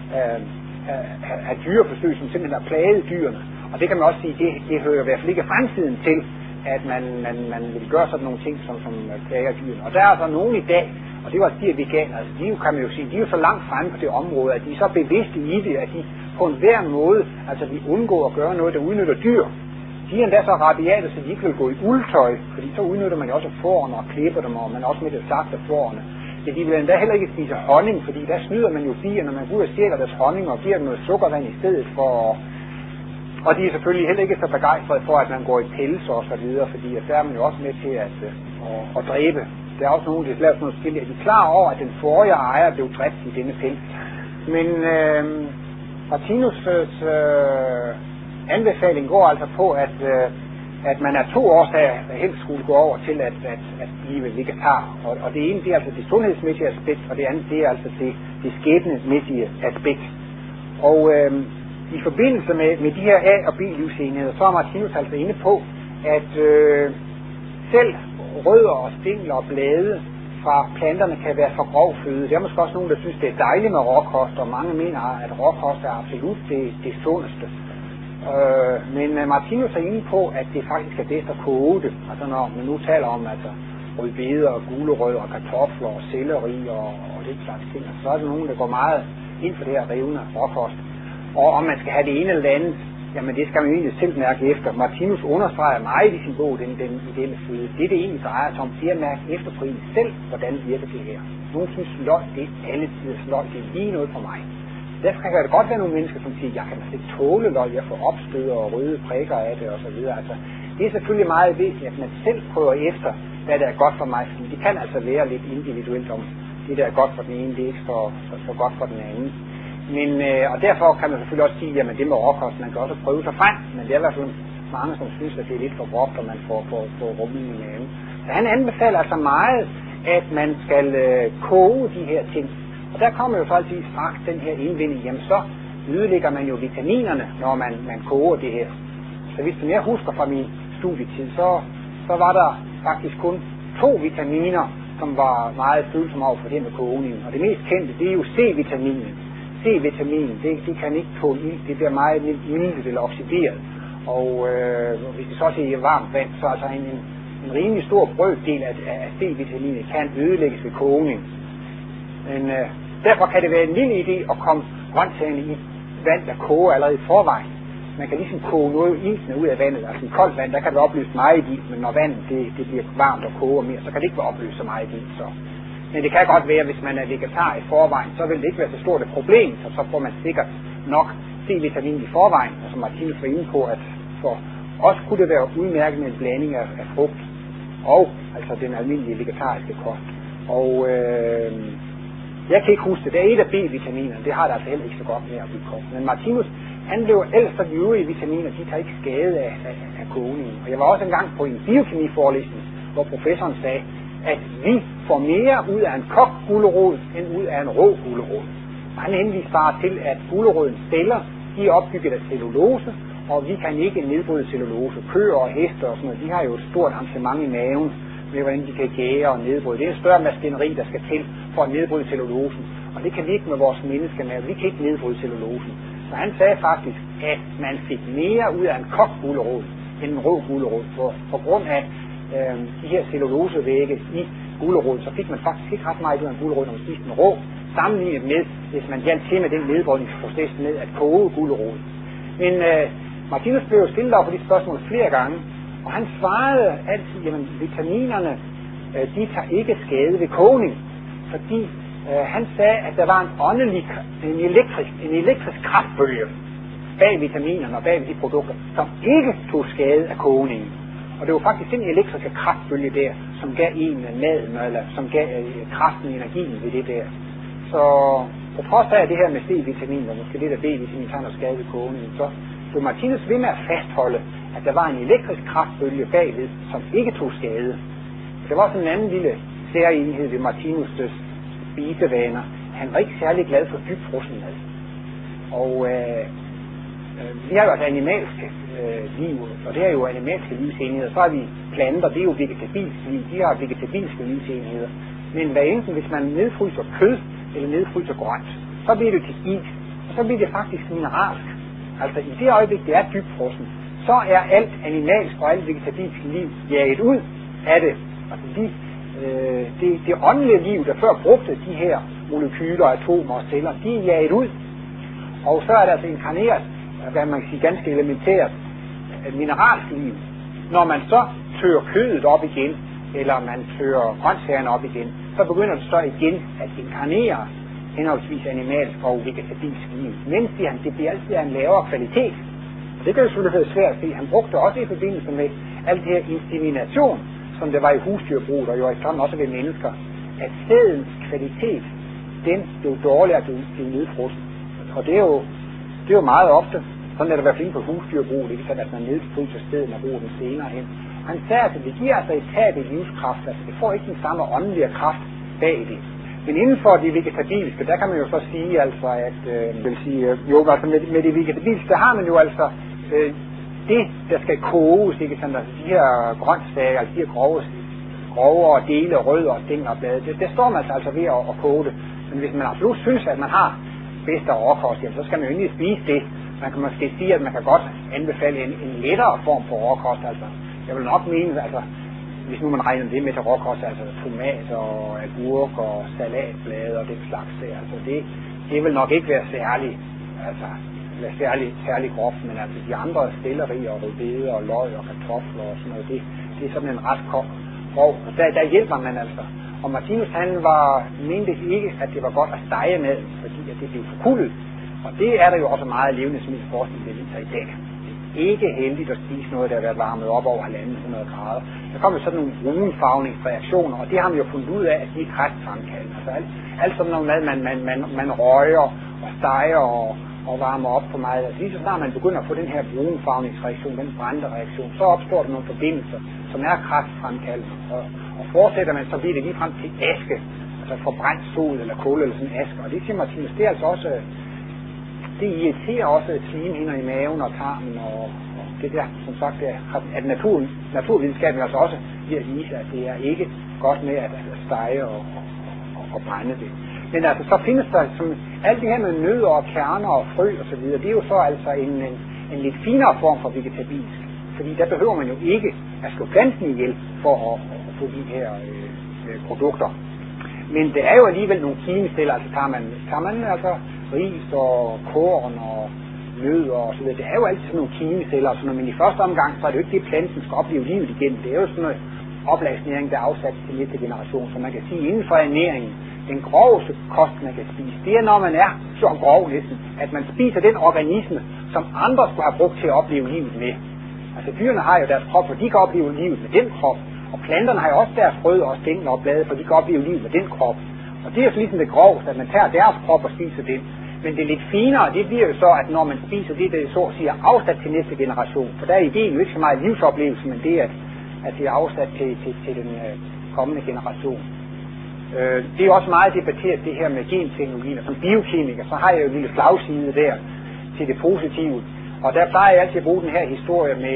have dyreforsøg, som simpelthen har plaget dyrene. Og det kan man også sige, det hører i hvert fald ikke fremtiden til, at man vil gøre sådan nogle ting, som plager dyrene. Og der er altså nogen i dag, og det var de her veganer, altså de kan man jo sige, de er jo så langt fremme på det område, at de er så bevidste i det, at de på en hver måde, altså de undgår at gøre noget, der udnytter dyr. De er endda så rabiate, så de ikke vil gå i uldtøj, fordi så udnytter man jo også fårene og klipper dem, og man også med det sagt af fårene. Ja, de vil endda heller ikke spise honning, fordi der snyder man jo bier, når man går ud og stjæler deres honning og giver dem noget sukkervand i stedet for. Og de er selvfølgelig heller ikke så begejstrede for, at man går i pels og så videre, fordi der er man jo også med til at dræbe. Der er også nogen, der laver sådan noget skilt. De er klar over, at den forrige ejer blev dræbt i denne pels. Men Martinus' anbefaling går altså på, at man af 2 årsager helst skulle gå over til at blive vegetar. Og det ene, det er altså det sundhedsmæssige aspekt, og det andet, det er altså det skæbnemæssige aspekt. Og i forbindelse med de her A- og B-livsenheder, så er Martinus altså inde på, at selv rødder og stængler og blade fra planterne kan være for grov føde. Der er måske også nogen, der synes, det er dejligt med råkost, og mange mener, at råkost er absolut det sundeste. Men Martinus er inde på, at det faktisk er bedst at koge det. Altså når man nu taler om rødbeder og gulerødder og kartofler og selleri og det slags ting, så er der nogen, der går meget ind for det her revne råkost. Og om man skal have det ene eller andet, jamen det skal man jo egentlig selv mærke efter. Martinus understreger meget i sin bog, den ideelle føde. Det egentlig drejer sig om, det at mærke efter på en selv, hvordan virker det her. Nogle synes løg, det er alle tiders løg, det er lige noget for mig. Derfor kan det godt være nogle mennesker, som siger, jeg kan altså ikke tåle løg, jeg får opstød og røde prikker af det osv. Altså, det er selvfølgelig meget vigtigt, at man selv prøver efter, hvad der er godt for mig, fordi det kan altså være lidt individuelt om det, der er godt for den ene, det er ikke så godt for den anden. Men, og derfor kan man selvfølgelig også sige, at det med råkost, man kan også prøve sig frem, men det er i hvert fald mange, som synes, at det er lidt for groft, og man får rummen i maven. Så han anbefaler altså meget, at man skal koge de her ting. Og der kommer jo så altid straks den her indvinding, jamen så ødelægger man jo vitaminerne, når man koger det her. Så hvis jeg husker fra min studietid, så var der faktisk kun 2 vitaminer, som var meget følsomme over for det med kogningen. Og det mest kendte, det er jo C-vitaminen. C-vitaminen, det kan ikke tåle ild, det bliver meget ildet eller oxideret. Og hvis det så også er i varmt vand, så altså en rimelig stor brøkdel af C-vitaminet kan ødelægges ved kogning. Men derfor kan det være en lille idé at komme grøntsagerne i vand, der koger allerede i forvejen. Man kan ligesom koge noget iltende ud af vandet. Altså i koldt vand, der kan det være opløst meget ilt, men når vandet det bliver varmt og koger mere, så kan det ikke være opløst så meget ilt. Men det kan godt være, hvis man er vegetar i forvejen, så vil det ikke være så stort et problem, så får man sikkert nok C-vitamin i forvejen. Altså Martinus var inde på, at for os kunne det være udmærket med en blanding af frugt og altså den almindelige vegetariske kost. Og jeg kan ikke huske det. Det er et af B-vitaminerne. Det har der altså heller ikke så godt med at blive kogt. Men Martinus, han blev ellers for de øvrige vitaminer, de tager ikke skade af kogningen. Og jeg var også engang på en biokemiforelæsning, hvor professoren sagde, at vi får mere ud af en kogt gulerod, end ud af en rå gulerod. Og han henviste bare til, at gulerodens celler, de er opbygget af cellulose, og vi kan ikke nedbryde cellulose. Køer og heste og sådan noget, de har jo et stort arrangement i maven, med hvordan de kan gære og nedbryde. Det er en større maskineri, der skal til for at nedbryde cellulosen. Og det kan vi ikke med vores menneskemave. Vi kan ikke nedbryde cellulosen. Så han sagde faktisk, at man fik mere ud af en kogt gulerod, end en rå gulerod. På grund af de her cellulosevægge i gulerod, så fik man faktisk ikke ret meget ud af en gulerod, når man spiste den rå, sammenlignet med, hvis man hjalp til med den nedbrydningsproces med at koge gulerod. Men Martinus blev stillet over på de spørgsmål flere gange, og han svarede altid, at vitaminerne, de tager ikke skade ved kogning, fordi han sagde, at der var en elektrisk kraftbølge bag vitaminerne og bag de produkter, som ikke tog skade af kogningen. Og det var faktisk den elektriske kraftbølge der, som gav en maden, eller som gav kraften og energien ved det der. Så på trods af det her med C-vitamin, og måske lidt af B-vitamin, tager noget skade ved kogningen, så blev Martinus ved med at fastholde, at der var en elektrisk kraftbølge bagved, som ikke tog skade. Der var sådan en anden lille særenhed ved Martinus' spisevaner. Han var ikke særlig glad for dybfrossen mad. Og vi har jo altså animalske liv, og det er jo animalske livsenheder. Så har vi planter, det er jo vegetabilske liv, de har vegetabilske livsenheder. Men hvad enten, hvis man nedfryser kød eller nedfryser grønt, så bliver det til is, og så bliver det faktisk mineralsk. Altså i det øjeblik, det er dybfrossen, så er alt animalsk og alt vegetabilsk liv jaget ud af det. Altså det åndelige liv, der før brugte de her molekyler, atomer og celler, de er jaget ud. Og så er der altså inkarneret, hvad man kan sige ganske elementært, mineralsk liv. Når man så tør kødet op igen, eller man tør grøntsagerne op igen, så begynder det så igen at inkarnere henholdsvis animalsk og vegetabilsk liv. Men siger han, det bliver altid af en lavere kvalitet. Og det kan jo selvfølgelig være svært at se. Han brugte også i forbindelse med alt det her insemination, som det var i husdyrbruget, og jo efterhånden også ved mennesker, at sædens kvalitet, den blev dårligere at blive nedfrosset. Og det er jo meget ofte, sådan er det i hvert fald på husdyrbruget, ikke sådan, at man nedfryser sæden og bruger den senere hen. Han sagde, at det giver altså et tab i livskraft, altså det får ikke den samme åndelige kraft bag det. Men inden for de vegetabilske, der kan man jo så sige, altså, at altså med det vegetabilske, der har man jo altså det, der skal koges, ikke sådan, altså de her grøntsager, altså de her grovere dele, rødder, stængler og blade, det står man altså ved at koge det. Men hvis man absolut synes, at man har bedste overkost, så skal man jo ikke spise det. Man kan måske sige, at man kan godt anbefale en lettere form for overkost, altså. Jeg vil nok mene, altså, hvis nu man regner det med til råkost, altså tomater og agurk og salatblade og det slags, altså det vil nok ikke være særlig, altså særlig groft, men altså de andre selleri og rødbede og løg og kartofler og sådan noget, det er sådan en ret grov. Og der hjælper man altså. Og Martinus han mente ikke, at det var godt at stege med, fordi at det blev forkuldet. Og det er der jo også meget levnedsmiddelforskning, der viser i dag. Ikke heldigt at spise noget, der har været varmet op over 1.500 grader. Der kommer sådan nogle brunfarvningsreaktioner, og det har man jo fundet ud af, at de er kræftfremkaldende. Altså alt sådan noget mad, man røger og steger og varmer op for meget. Altså lige så snart man begynder at få den her brunfarvningsreaktion, den brændereaktion, så opstår der nogle forbindelser, som er kræftfremkaldende. Og fortsætter man, så bliver det lige frem til aske, altså forbrændt sod eller kul eller sådan aske. Og det siger Martinus, det er altså også... Det irriterer også slimhinder i maven og tarmen, og det der, som sagt, at naturvidenskaben altså også bliver at vise, at det er ikke godt med at stege og brænde det. Men altså, så findes der som alt det her med nødder og kerner og frø og så videre, det er jo så altså en lidt finere form for vegetabilsk, fordi der behøver man jo ikke at slå planten ihjel for at få de her produkter. Men det er jo alligevel nogle kimeceller, altså tager man altså ris og korn og nødder og så videre. Det er jo altid sådan nogle kimeceller og sådan noget, men i første omgang, så er det jo ikke det, planten skal opleve livet igen. Det er jo sådan noget oplagsnæring, der er afsat til næste generation. Så man kan sige, inden for ernæringen, den groveste kost, man kan spise, det er, når man er så grov næsten, at man spiser den organisme, som andre skulle have brugt til at opleve livet med. Altså dyrene har jo deres krop, for de kan opleve livet med den krop. Og planterne har jo også deres rødder og stængler og blade, for de kan opleve livet med den krop. Og det er jo ligesom det groveste, at man tager deres krop og spiser den. Men det lidt finere, det bliver jo så, at når man spiser det, der så at sige er afsat til næste generation. For der er ideen jo ikke så meget livsoplevelse, men det er, at det er afsat til den kommende generation. Det er jo også meget debatteret det her med genteknologien, og som biokemiker, så har jeg jo en lille slagside der til det positive. Og der plejer jeg altid at bruge den her historie med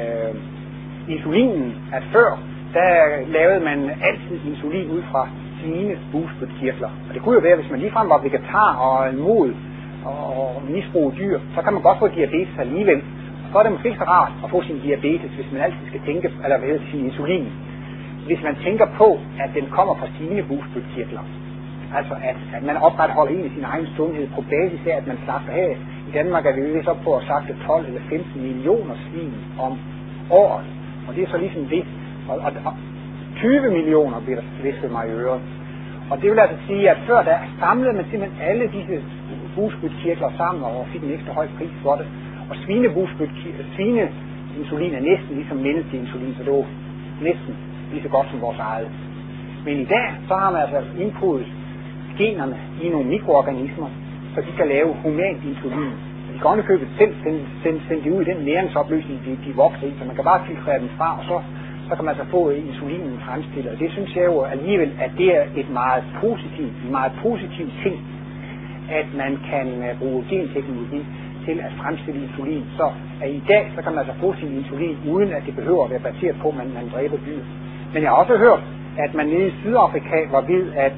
insulinen, at før, der lavede man altid insulin ud fra svine bugspytkirtler. Og det kunne jo være, hvis man ligefrem var vegetar og imod og misbruge dyr, så kan man godt få diabetes alligevel. Og så er det måske ikke så rart at få sin diabetes, hvis man altid skal tænke, eller hvad hedder sin insulin. Hvis man tænker på, at den kommer fra svine bugspytkirtler. Altså at man opretholder egentlig sin egen sundhed på basis af, at man slagter her. I Danmark er vi vist op på at slagte 12 eller 15 millioner svin om året. Og det er så ligesom det. Og 20 millioner bliver der svisket mig i øret. Og det vil altså sige, at før der samlede man simpelthen alle disse bugspytkirtler sammen og fik en ekstra høj pris for det. Og svineinsulin er næsten ligesom menneskeinsulin, så det var næsten lige så godt som vores eget. Men i dag, så har man altså indkodet generne i nogle mikroorganismer, så de kan lave humant insulin. De kan ovenikøbet selv sende det ud i den næringsopløsning, de vokser i, så man kan bare filtrere dem fra, og så kan man altså få insulinen fremstillet. Og det synes jeg jo alligevel, at det er en meget positiv ting, at man kan bruge genteknologi til at fremstille insulin. Så at i dag, så kan man altså få sin insulin, uden at det behøver at være baseret på, at man dræber dyr. Men jeg har også hørt, at man nede i Sydafrika var ved at,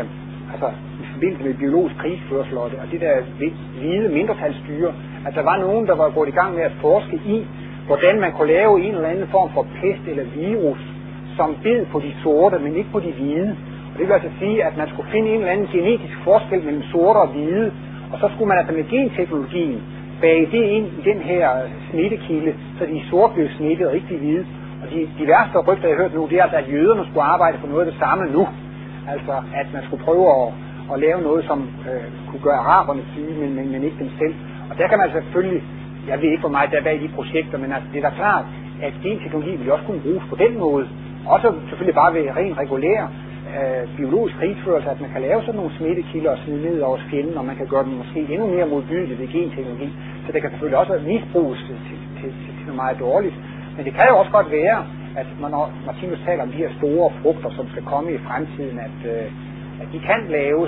i forbindelse med biologisk krigsførsel og det der hvide mindretalsstyre, at der var nogen, der var gået i gang med at forske i, hvordan man kunne lave en eller anden form for pest eller virus, som bed på de sorte, men ikke på de hvide. Og det vil altså sige, at man skulle finde en eller anden genetisk forskel mellem sorte og hvide, og så skulle man altså med genteknologien bage det ind i den her smittekilde, så de sorte blev smittet og ikke de hvide. Og de værste rygter, jeg har hørt nu, det er altså, at jøderne skulle arbejde for noget af det samme nu. Altså, at man skulle prøve at lave noget, som kunne gøre araberne syge, men ikke dem selv. Og der kan man selvfølgelig, jeg ved ikke hvor meget der er bag de projekter, men altså, det er da klart, at genteknologi vil også kunne bruges på den måde. Også selvfølgelig bare ved ren regulær biologisk krigsførelse, at man kan lave sådan nogle smittekilder og smide ned over fjenden, og man kan gøre dem måske endnu mere modbydelige ved genteknologi. Så det kan selvfølgelig også misbruges til noget meget dårligt. Men det kan jo også godt være, at når Martinus taler om de her store frugter, som skal komme i fremtiden, at de kan laves.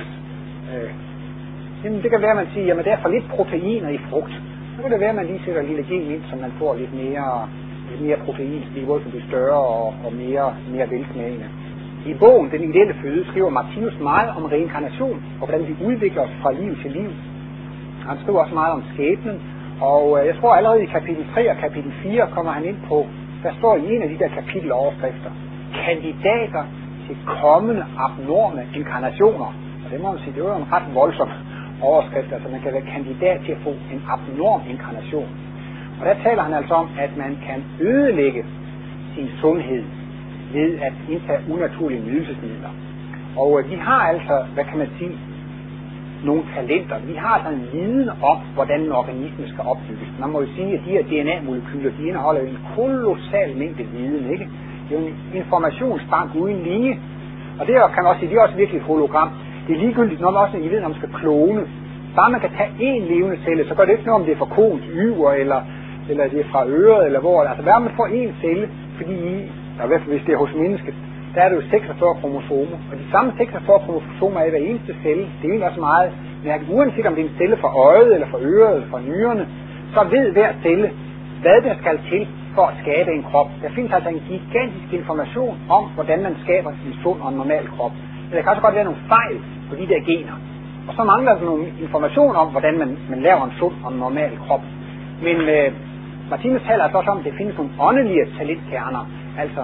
Det kan være, at man siger, at der er for lidt proteiner i frugt. Så kan det være, at man lige sætter en lille gen ind, så man får lidt mere protein, som bliver større og mere velsmagende. I bogen Den ideelle føde skriver Martinus meget om reinkarnation, og hvordan vi udvikler os fra liv til liv. Han skriver også meget om skæbnen, og jeg tror allerede i kapitel 3 og kapitel 4 kommer han ind på, der står i en af de der kapiteloverskrifter, kandidater til kommende abnorme inkarnationer. Og det må man sige, det er jo en ret voldsom overskrift, altså man kan være kandidat til at få en abnorm inkarnation. Og der taler han altså om, at man kan ødelægge sin sundhed ved at indtage unaturlige nydelsesmidler. Og vi har altså, hvad kan man sige, nogle talenter. Vi har altså en viden om, hvordan en organisme skal opbygges. Man må jo sige, at de her DNA-molekyler, de indeholder en kolossal mængde viden, ikke? Det er jo en informationsbank uden linje. Og det kan man også sige, det er også virkelig et hologram. Det er ligegyldigt, når man også i viden, når man skal klone. Bare man kan tage én levende celle, så gør det ikke noget, om det er fra koens yver, eller det er fra øret, eller hvor. Altså, bare man får én celle, fordi i hvert fald hvis det er hos mennesket, der er det jo 46 kromosomer. Og de samme 46 kromosomer er i hver eneste celle. Det er egentlig også meget mærkeligt. Uanset om det er en celle fra øjet, eller fra øret, eller fra nyrerne, så ved hver celle, hvad der skal til for at skabe en krop. Der findes altså en gigantisk information om, hvordan man skaber en sund og en normal krop. Men der kan også godt være nogle fejl på de der gener. Og så mangler der nogle information om, hvordan man laver en sund og en normal krop. Men Martinus taler altså også om, at det findes nogle åndelige talentkerner. Altså,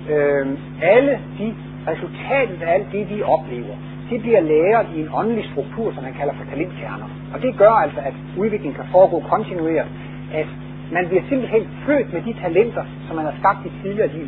alle de resultatet af alt det, vi oplever, det bliver lagret i en åndelig struktur, som han kalder for talentkerner. Og det gør altså, at udviklingen kan foregå kontinuerligt, at man bliver simpelthen født med de talenter, som man har skabt i tidligere liv.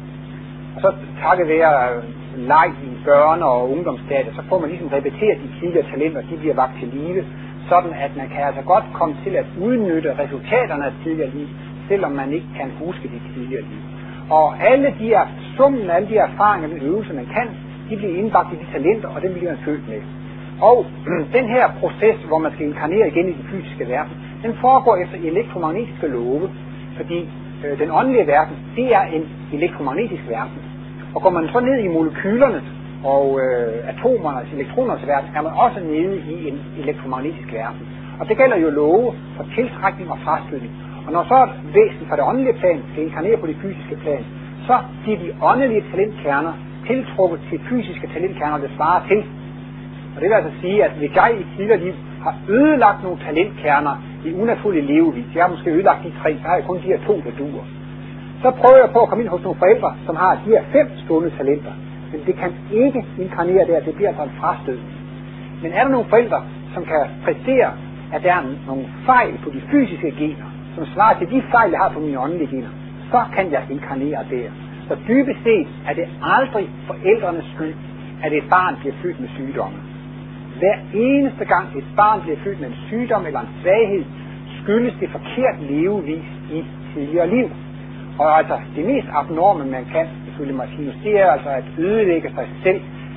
Og så takket være leg i børne- og ungdomsstadiet, så får man ligesom repeteret de tidligere talenter, de bliver vakt til live, sådan at man kan altså godt komme til at udnytte resultaterne af tidligere liv, selvom man ikke kan huske de tidligere liv. Og summen af alle de erfaringer, den øvelse man kan, de bliver indbagt i de talenter, og dem bliver man født med. Og den her proces, hvor man skal inkarnere igen i den fysiske verden, den foregår efter elektromagnetiske love, fordi den åndelige verden, det er en elektromagnetisk verden. Og går man så ned i molekylernes og atomernes, elektronernes verden, er man også nede i en elektromagnetisk verden. Og det gælder jo love for tiltrækning og frastødning. Og når så væsen fra det åndelige plan skal inkarnere på det fysiske plan, så bliver de åndelige talentkerner tiltrukket til fysiske talentkerner, der svarer til. Og det vil altså sige, at hvis jeg i tidligere liv har ødelagt nogle talentkerner i unaturlig levevis, jeg har måske ødelagt de 3, så har jeg kun de her 2, der duer. Så prøver jeg på at komme ind hos nogle forældre, som har de her 5 stående talenter. Men det kan ikke inkarnere der, det bliver altså en frastødning. Men er der nogle forældre, som kan præstere, at der er nogle fejl på de fysiske gener, som svarer til de fejl, jeg har på mine åndelige gener, så kan jeg inkarnere der. Så dybest set er det aldrig forældrenes skyld, at et barn bliver født med sygdomme. Hver eneste gang et barn bliver født med en sygdom eller en svaghed, skyldes det forkert levevis i tidligere liv. Og altså det mest abnorme man kan, ifølge Martinus, det er altså at ødelægge sig selv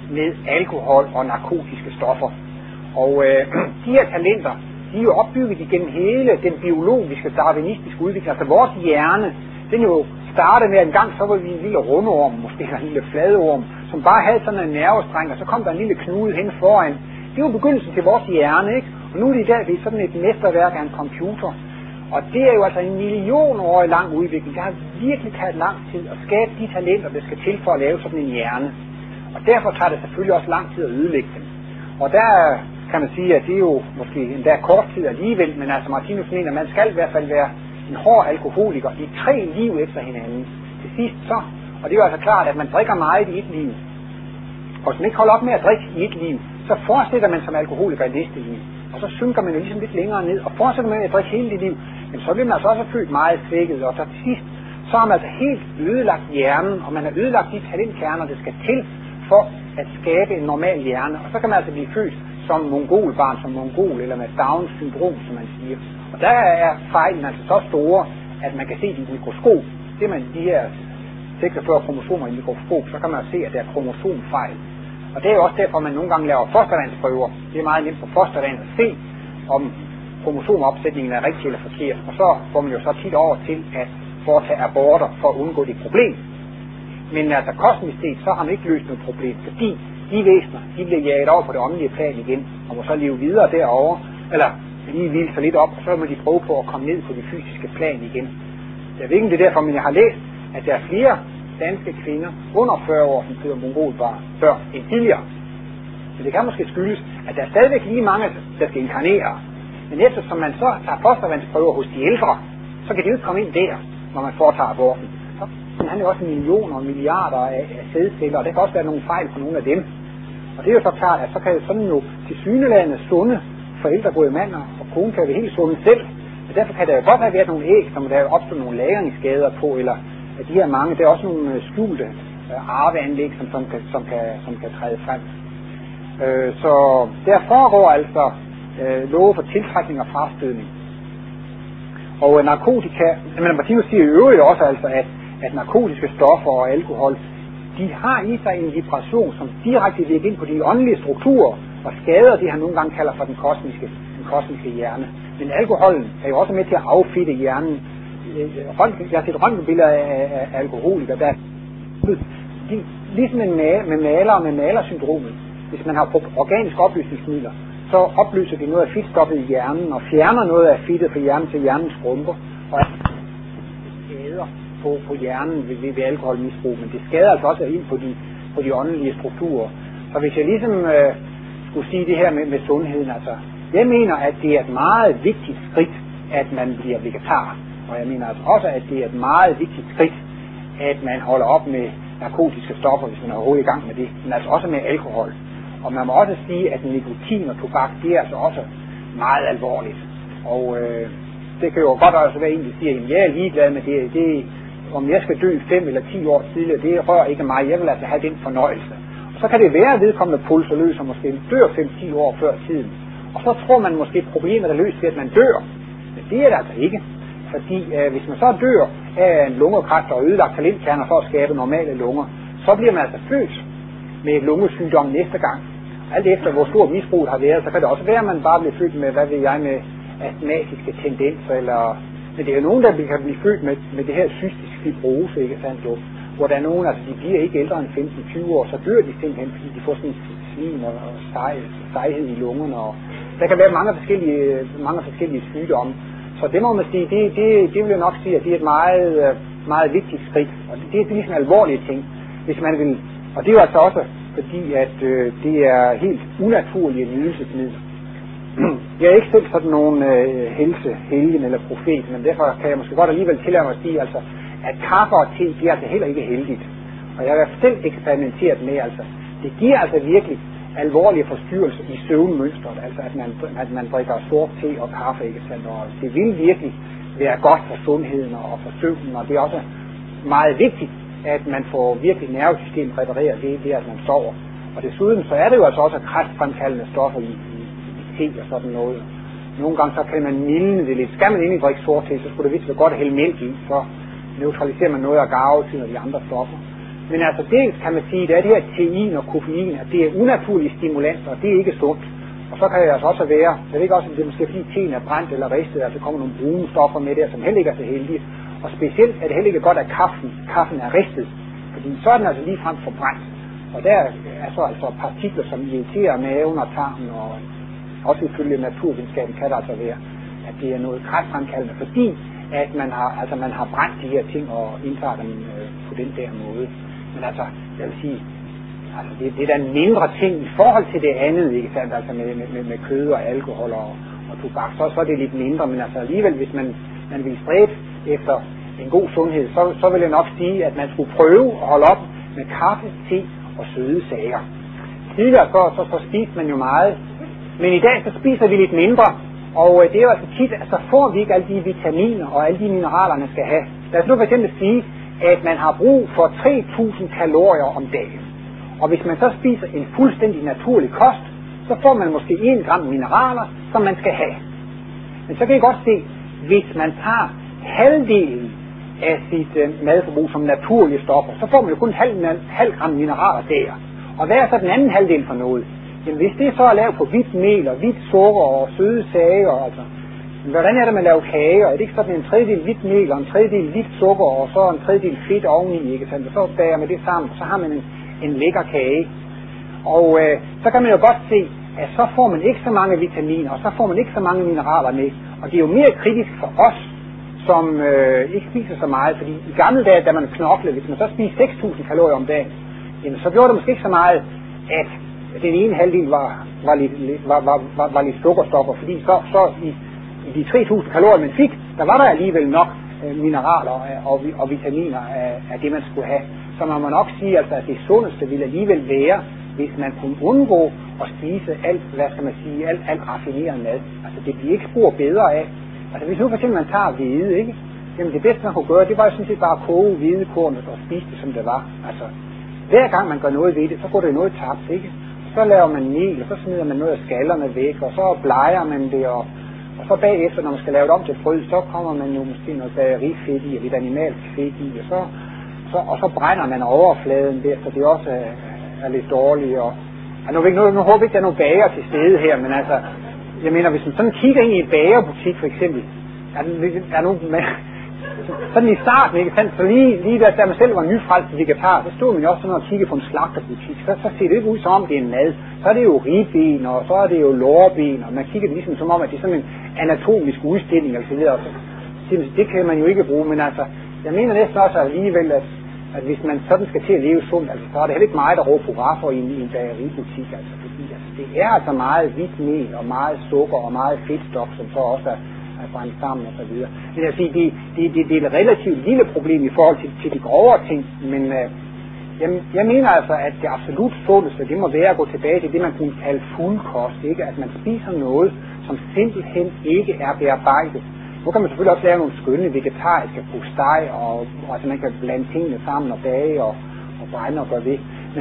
med alkohol og narkotiske stoffer. Og de her talenter, de er jo opbygget igennem hele den biologiske, darwinistiske udvikling. Altså vores hjerne, den jo startede med, at en gang så var vi en lille rundorm, måske en lille fladorm, som bare havde sådan en nervestreng, og så kom der en lille knude hen foran. Det var begyndelsen til vores hjerne, ikke? Og nu er det i dag, det er sådan et mesterværk af en computer. Og det er jo altså en millionårig lang udvikling. Det har virkelig taget lang tid at skabe de talenter, der skal til for at lave sådan en hjerne. Og derfor tager det selvfølgelig også lang tid at ødelægge dem. Og der kan man sige, at det er jo måske endda kort tid alligevel, men altså Martinus mener, at man skal i hvert fald være en hård alkoholiker i 3 liv efter hinanden. Til sidst så, og det er jo altså klart, at man drikker meget i et liv. Og hvis man ikke holder op med at drikke i et liv, så fortsætter man som alkoholiker i næste liv. Og så synker man jo ligesom lidt længere ned, og fortsætter man at drikke hele det liv. Men så bliver man altså også født meget svækket, og så til sidst, så har man altså helt ødelagt hjernen, og man har ødelagt de talentkerner, der skal til for at skabe en normal hjerne. Og så kan man altså blive født som mongolbarn, som mongol, eller med Downs syndrom, som man siger. Og der er fejlen altså så store, at man kan se det i mikroskop. Det man de her 46 kromosomer i mikroskop, så kan man se, at der er kromosomfejl. Og det er jo også derfor, man nogle gange laver fostervandsprøver. Det er meget nemt på fostervand at se, om kromosomopsætningen er rigtig eller forkert. Og så får man jo så tit over til at foretage aborter for at undgå det problem. Men altså kosmisk set, så har man ikke løst noget problem, fordi de væsener, de bliver jaget over på det åndelige plan igen, og må så leve videre derovre, eller lige hvile sig lidt op, og så må de prøve på at komme ned på det fysiske plan igen. Jeg ved ikke, det er derfor, men jeg har læst, at der er flere danske kvinder under 40 år, som føder mongolbørn end tidligere. Men det kan måske skyldes, at der er stadigvæk lige mange, der skal inkarnere. Men eftersom man så tager fostervandsprøver hos de ældre, så kan de jo ikke komme ind der, når man foretager aborten. Så han er jo også millioner og milliarder af sædceller, og der kan også være nogle fejl på nogle af dem. Og det er jo så klart, at så kan sådan jo til syneladende sunde forældre, både mander og kone, kan være helt sunde selv. Og derfor kan der jo godt have været nogle æg, som der er opstået nogle lagringsskader på, eller at de her mange, der er også nogle skjulte arveanlæg, som kan træde frem. Så der foregår altså love for tiltrækning og frastødning. Og narkotika, men Martinus siger i øvrigt også altså, at narkotiske stoffer og alkohol, de har i sig en vibration, som direkte virker ind på de åndelige strukturer og skader det, han nogle gange kalder for den kosmiske hjerne. Men alkoholen er jo også med til at affitte hjernen. Jeg har set røntgenbilleder af alkoholikere, der ligesom med malere med malersyndromet. Hvis man har brugt organiske opløsningsmidler, så opløser de noget af fedtstoffet i hjernen og fjerner noget af fedtet fra hjernen til hjernens skrumper og skader på hjernen ved alkoholmisbrug, men det skader altså også ind på de åndelige strukturer. Så hvis jeg ligesom skulle sige det her med sundheden, altså jeg mener, at det er et meget vigtigt skridt, at man bliver vegetar. Og jeg mener altså også, at det er et meget vigtigt skridt, at man holder op med narkotiske stoffer, hvis man er overhovedet i gang med det, men altså også med alkohol. Og man må også sige, at nikotin og tobak, det er altså også meget alvorligt. Og det kan jo godt også være en, der siger, at jeg er ligeglad med det, om jeg skal dø 5 eller 10 år tidligere, det rører ikke mig, jeg vil altså have den fornøjelse. Og så kan det være, at vedkommende pulser løs, og måske dør 5-10 år før tiden. Og så tror man måske, at problemet er løst ved, at man dør. Men det er det altså ikke. Fordi hvis man så dør af en lungekræft og ødelagt talentkerner for at skabe normale lunger, så bliver man altså født med lungesygdom næste gang. Alt efter hvor stor misbrug har været, så kan det også være, at man bare bliver født med, hvad ved jeg, med astmatiske tendenser, eller... Men det er jo nogen, der kan blive født med det her cystisk fibrose, ikke sandt jo? Hvor der er nogen, altså de bliver ikke ældre end 15-20 år, så dør de simpelthen, fordi de får sådan en slim og sejhed i lungerne, og der kan være mange forskellige sygdomme. Så det må man sige, det vil jeg nok sige, at det er et meget, meget vigtigt skridt, og det er ligesom alvorlige ting, hvis man vil, og det er jo altså også fordi, at det er helt unaturlige nydelsesmidler. Jeg er ikke selv sådan nogen helgen eller profet, men derfor kan jeg måske godt alligevel tillade mig at sige, altså, at kaffe og te, det er altså heller ikke heldigt. Og jeg har selv eksperimenteret med, altså, det giver altså virkelig alvorlige forstyrrelser i søvnmønstret, altså at man drikker sort te og kaffe, ikke sandt, og det vil virkelig være godt for sundheden og for søvnen, og det er også meget vigtigt, at man får virkelig nervesystemet repareret det, at man sover. Og desuden så er det jo altså også kræftfremkaldende stoffer i te og sådan noget. Nogle gange så kan man mildne det lidt. Skal man egentlig drikke sort te, så skulle det vist være godt at hælde mælk i, så neutraliserer man noget af garvetiden og de andre stoffer. Men altså dels kan man sige, at det her tein og koffein, at det er unaturlige stimulanser, og det er ikke sundt. Og så kan det altså også være, jeg ved ikke også, om det er måske fordi teen er brændt eller ristet, altså kommer nogle brune stoffer med der, som heller ikke er så heldige. Og specielt er det heller ikke godt, at kaffen er ristet, fordi så er den altså ligefrem forbrændt. Og der er så altså partikler, som irriterer maven og tarmen, og også ifølge naturvidenskaben kan det altså være, at det er noget kræftfremkaldende, fordi at man har brændt de her ting og indtager dem på den der måde. Men altså, jeg vil sige, altså det er da en mindre ting i forhold til det andet, ikke sandt, altså med kød og alkohol og tobak, så er det lidt mindre, men altså alligevel, hvis man vil stræbe efter en god sundhed, så vil jeg nok sige, at man skulle prøve at holde op med kaffe, te og søde sager. Tidligere så spiste man jo meget, men i dag så spiser vi lidt mindre, og det er jo altså tit, at så får vi ikke alle de vitaminer og alle de mineraler, man skal have. Lad os nu for eksempel sige, at man har brug for 3.000 kalorier om dagen. Og hvis man så spiser en fuldstændig naturlig kost, så får man måske 1 gram mineraler, som man skal have. Men så kan I godt se, hvis man tager halvdelen af sit madforbrug som naturlige stoffer, så får man jo kun halv gram mineraler der. Og hvad er så den anden halvdel for noget? Jamen hvis det så er lavet på hvidt mel og hvidt sukker og søde sager, altså, hvordan er det, man laver kager? Er det ikke sådan en tredjedel hvidt mel og en tredjedel hvidt sukker og så en tredjedel fedt oveni, ikke sandt? Og så bager man det sammen, og så har man en lækker kage. Og så kan man jo godt se, at så får man ikke så mange vitaminer, og så får man ikke så mange mineraler med. Og det er jo mere kritisk for os, som ikke spiser så meget, fordi i gamle dage, da man knoklede, hvis man så spiste 6.000 kalorier om dagen, jamen så gjorde det måske ikke så meget, at den ene halvdel var lidt sukkerstoffer, fordi så i de 3.000 kalorier, man fik, der var der alligevel nok mineraler og vitaminer af det, man skulle have. Så man må nok sige, altså, at det sundeste ville alligevel være, hvis man kunne undgå at spise alt, alt raffineret mad. Altså det bliver ikke spor bedre af. Altså hvis nu for eksempel man tager hvide, ikke? Jamen det bedste man kunne gøre, det var jo sådan set bare at koge hvidekornet og spise det som det var. Altså hver gang man gør noget ved det, så går det noget tabt, ikke? Så laver man mel, og så smider man noget af skallerne væk, og så blejer man det, og så bagefter, når man skal lave det om til brød, så kommer man jo måske noget bagerifedt i, og lidt animalsk fedt i, og så brænder man overfladen der, så det også er lidt dårligt. Og nu håber jeg ikke, der er nogle bager til stede her, men altså, jeg mener, hvis man sådan kigger ind i en bagerbutik for eksempel, er nogen sådan i starten, ikke sandt? Så lige da man selv var nyfrelst vegetar, så stod man jo også sådan og kiggede på en slagterbutik. Så ser det ikke ud som om det er en mad. Så er det jo ribben, og så er det jo lårben, og man kigger ligesom som om, at det er sådan en anatomisk udstilling, altså det kan man jo ikke bruge, men altså, jeg mener næsten også alligevel, at hvis man sådan skal til at leve sundt, altså, så er det heller ikke meget at råbe hurra for i en bageributik, altså, fordi altså, det er altså meget hvidt mel, og meget sukker, og meget fedtstof, som så også er brændt sammen og så videre. Men jeg siger, det er et relativt lille problem i forhold til de grovere ting, men jeg mener altså, at det absolut sundeste, det må være at gå tilbage til det, man kunne kalde fuldkost, ikke? At man spiser noget, som simpelthen ikke er bearbejdet. Nu kan man selvfølgelig også lave nogle skønne vegetariske postej, og altså man kan blande tingene sammen og bage og brænde og gøre det.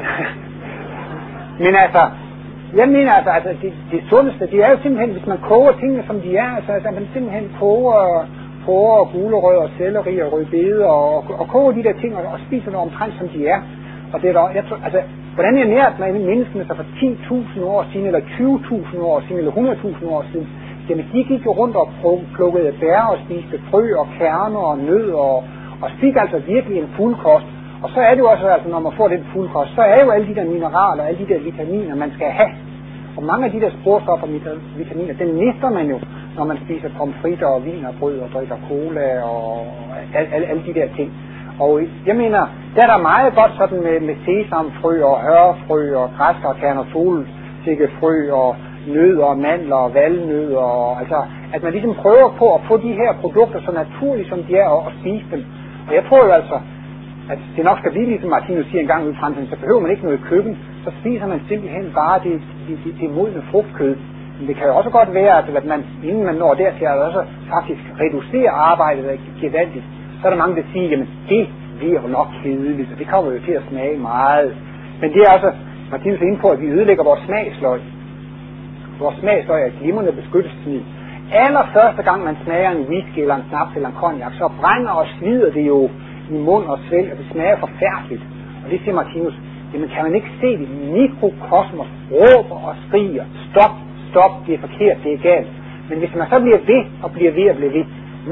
Men altså, jeg mener altså, at det sundeste, det er jo simpelthen, hvis man koger tingene som de er, altså at man simpelthen koger og gulerødder og selleri og rødbeder og koger de der ting og spiser dem omtrent som de er. Og det er der, jeg tror, altså, hvordan jeg nærte mig menneskene så for 10.000 år siden, eller 20.000 år siden, eller 100.000 år siden, jamen de gik jo rundt og plukkede bær og spiste frø og kerner og nød og fik altså virkelig en fuldkost. Og så er det jo også, altså, når man får den fuldkost, så er jo alle de der mineraler, alle de der vitaminer, man skal have. Og mange af de der sporstoffer og vitaminer, den mister man jo, når man spiser pomfritter og vin og brød og drikker cola og alle de der ting. Og jeg mener, der er der meget godt sådan med sesamfrø og hørfrø og græskarkerner og solsikkefrø og nødder og mandler og valnødder, og altså, at man ligesom prøver på at få de her produkter så naturligt som de er og spise dem. Og jeg tror jo altså, at det nok skal blive ligesom Martinus siger en gang ud i fremtiden, så behøver man ikke noget køkken, så spiser man simpelthen bare det modne frugtkød. Men det kan jo også godt være, at man, inden man når dertil, at også faktisk reducere arbejdet gevaldigt. Så er der mange, der siger, jamen det bliver jo nok kedeligt, og det kommer jo til at smage meget. Men det er altså, Martinus er inde på, at vi ødelægger vores smagsløg. Vores smagsløg er et glimrende beskyttelsesmiddel. Allerførste gang man smager en whisky eller en snaps eller en cognac, så brænder og slider det jo i mund og svælg, og det smager forfærdeligt. Og det siger Martinus, jamen kan man ikke se det? Mikrokosmos råber og skriger, stop, det er forkert, det er galt. Men hvis man så bliver ved og bliver ved,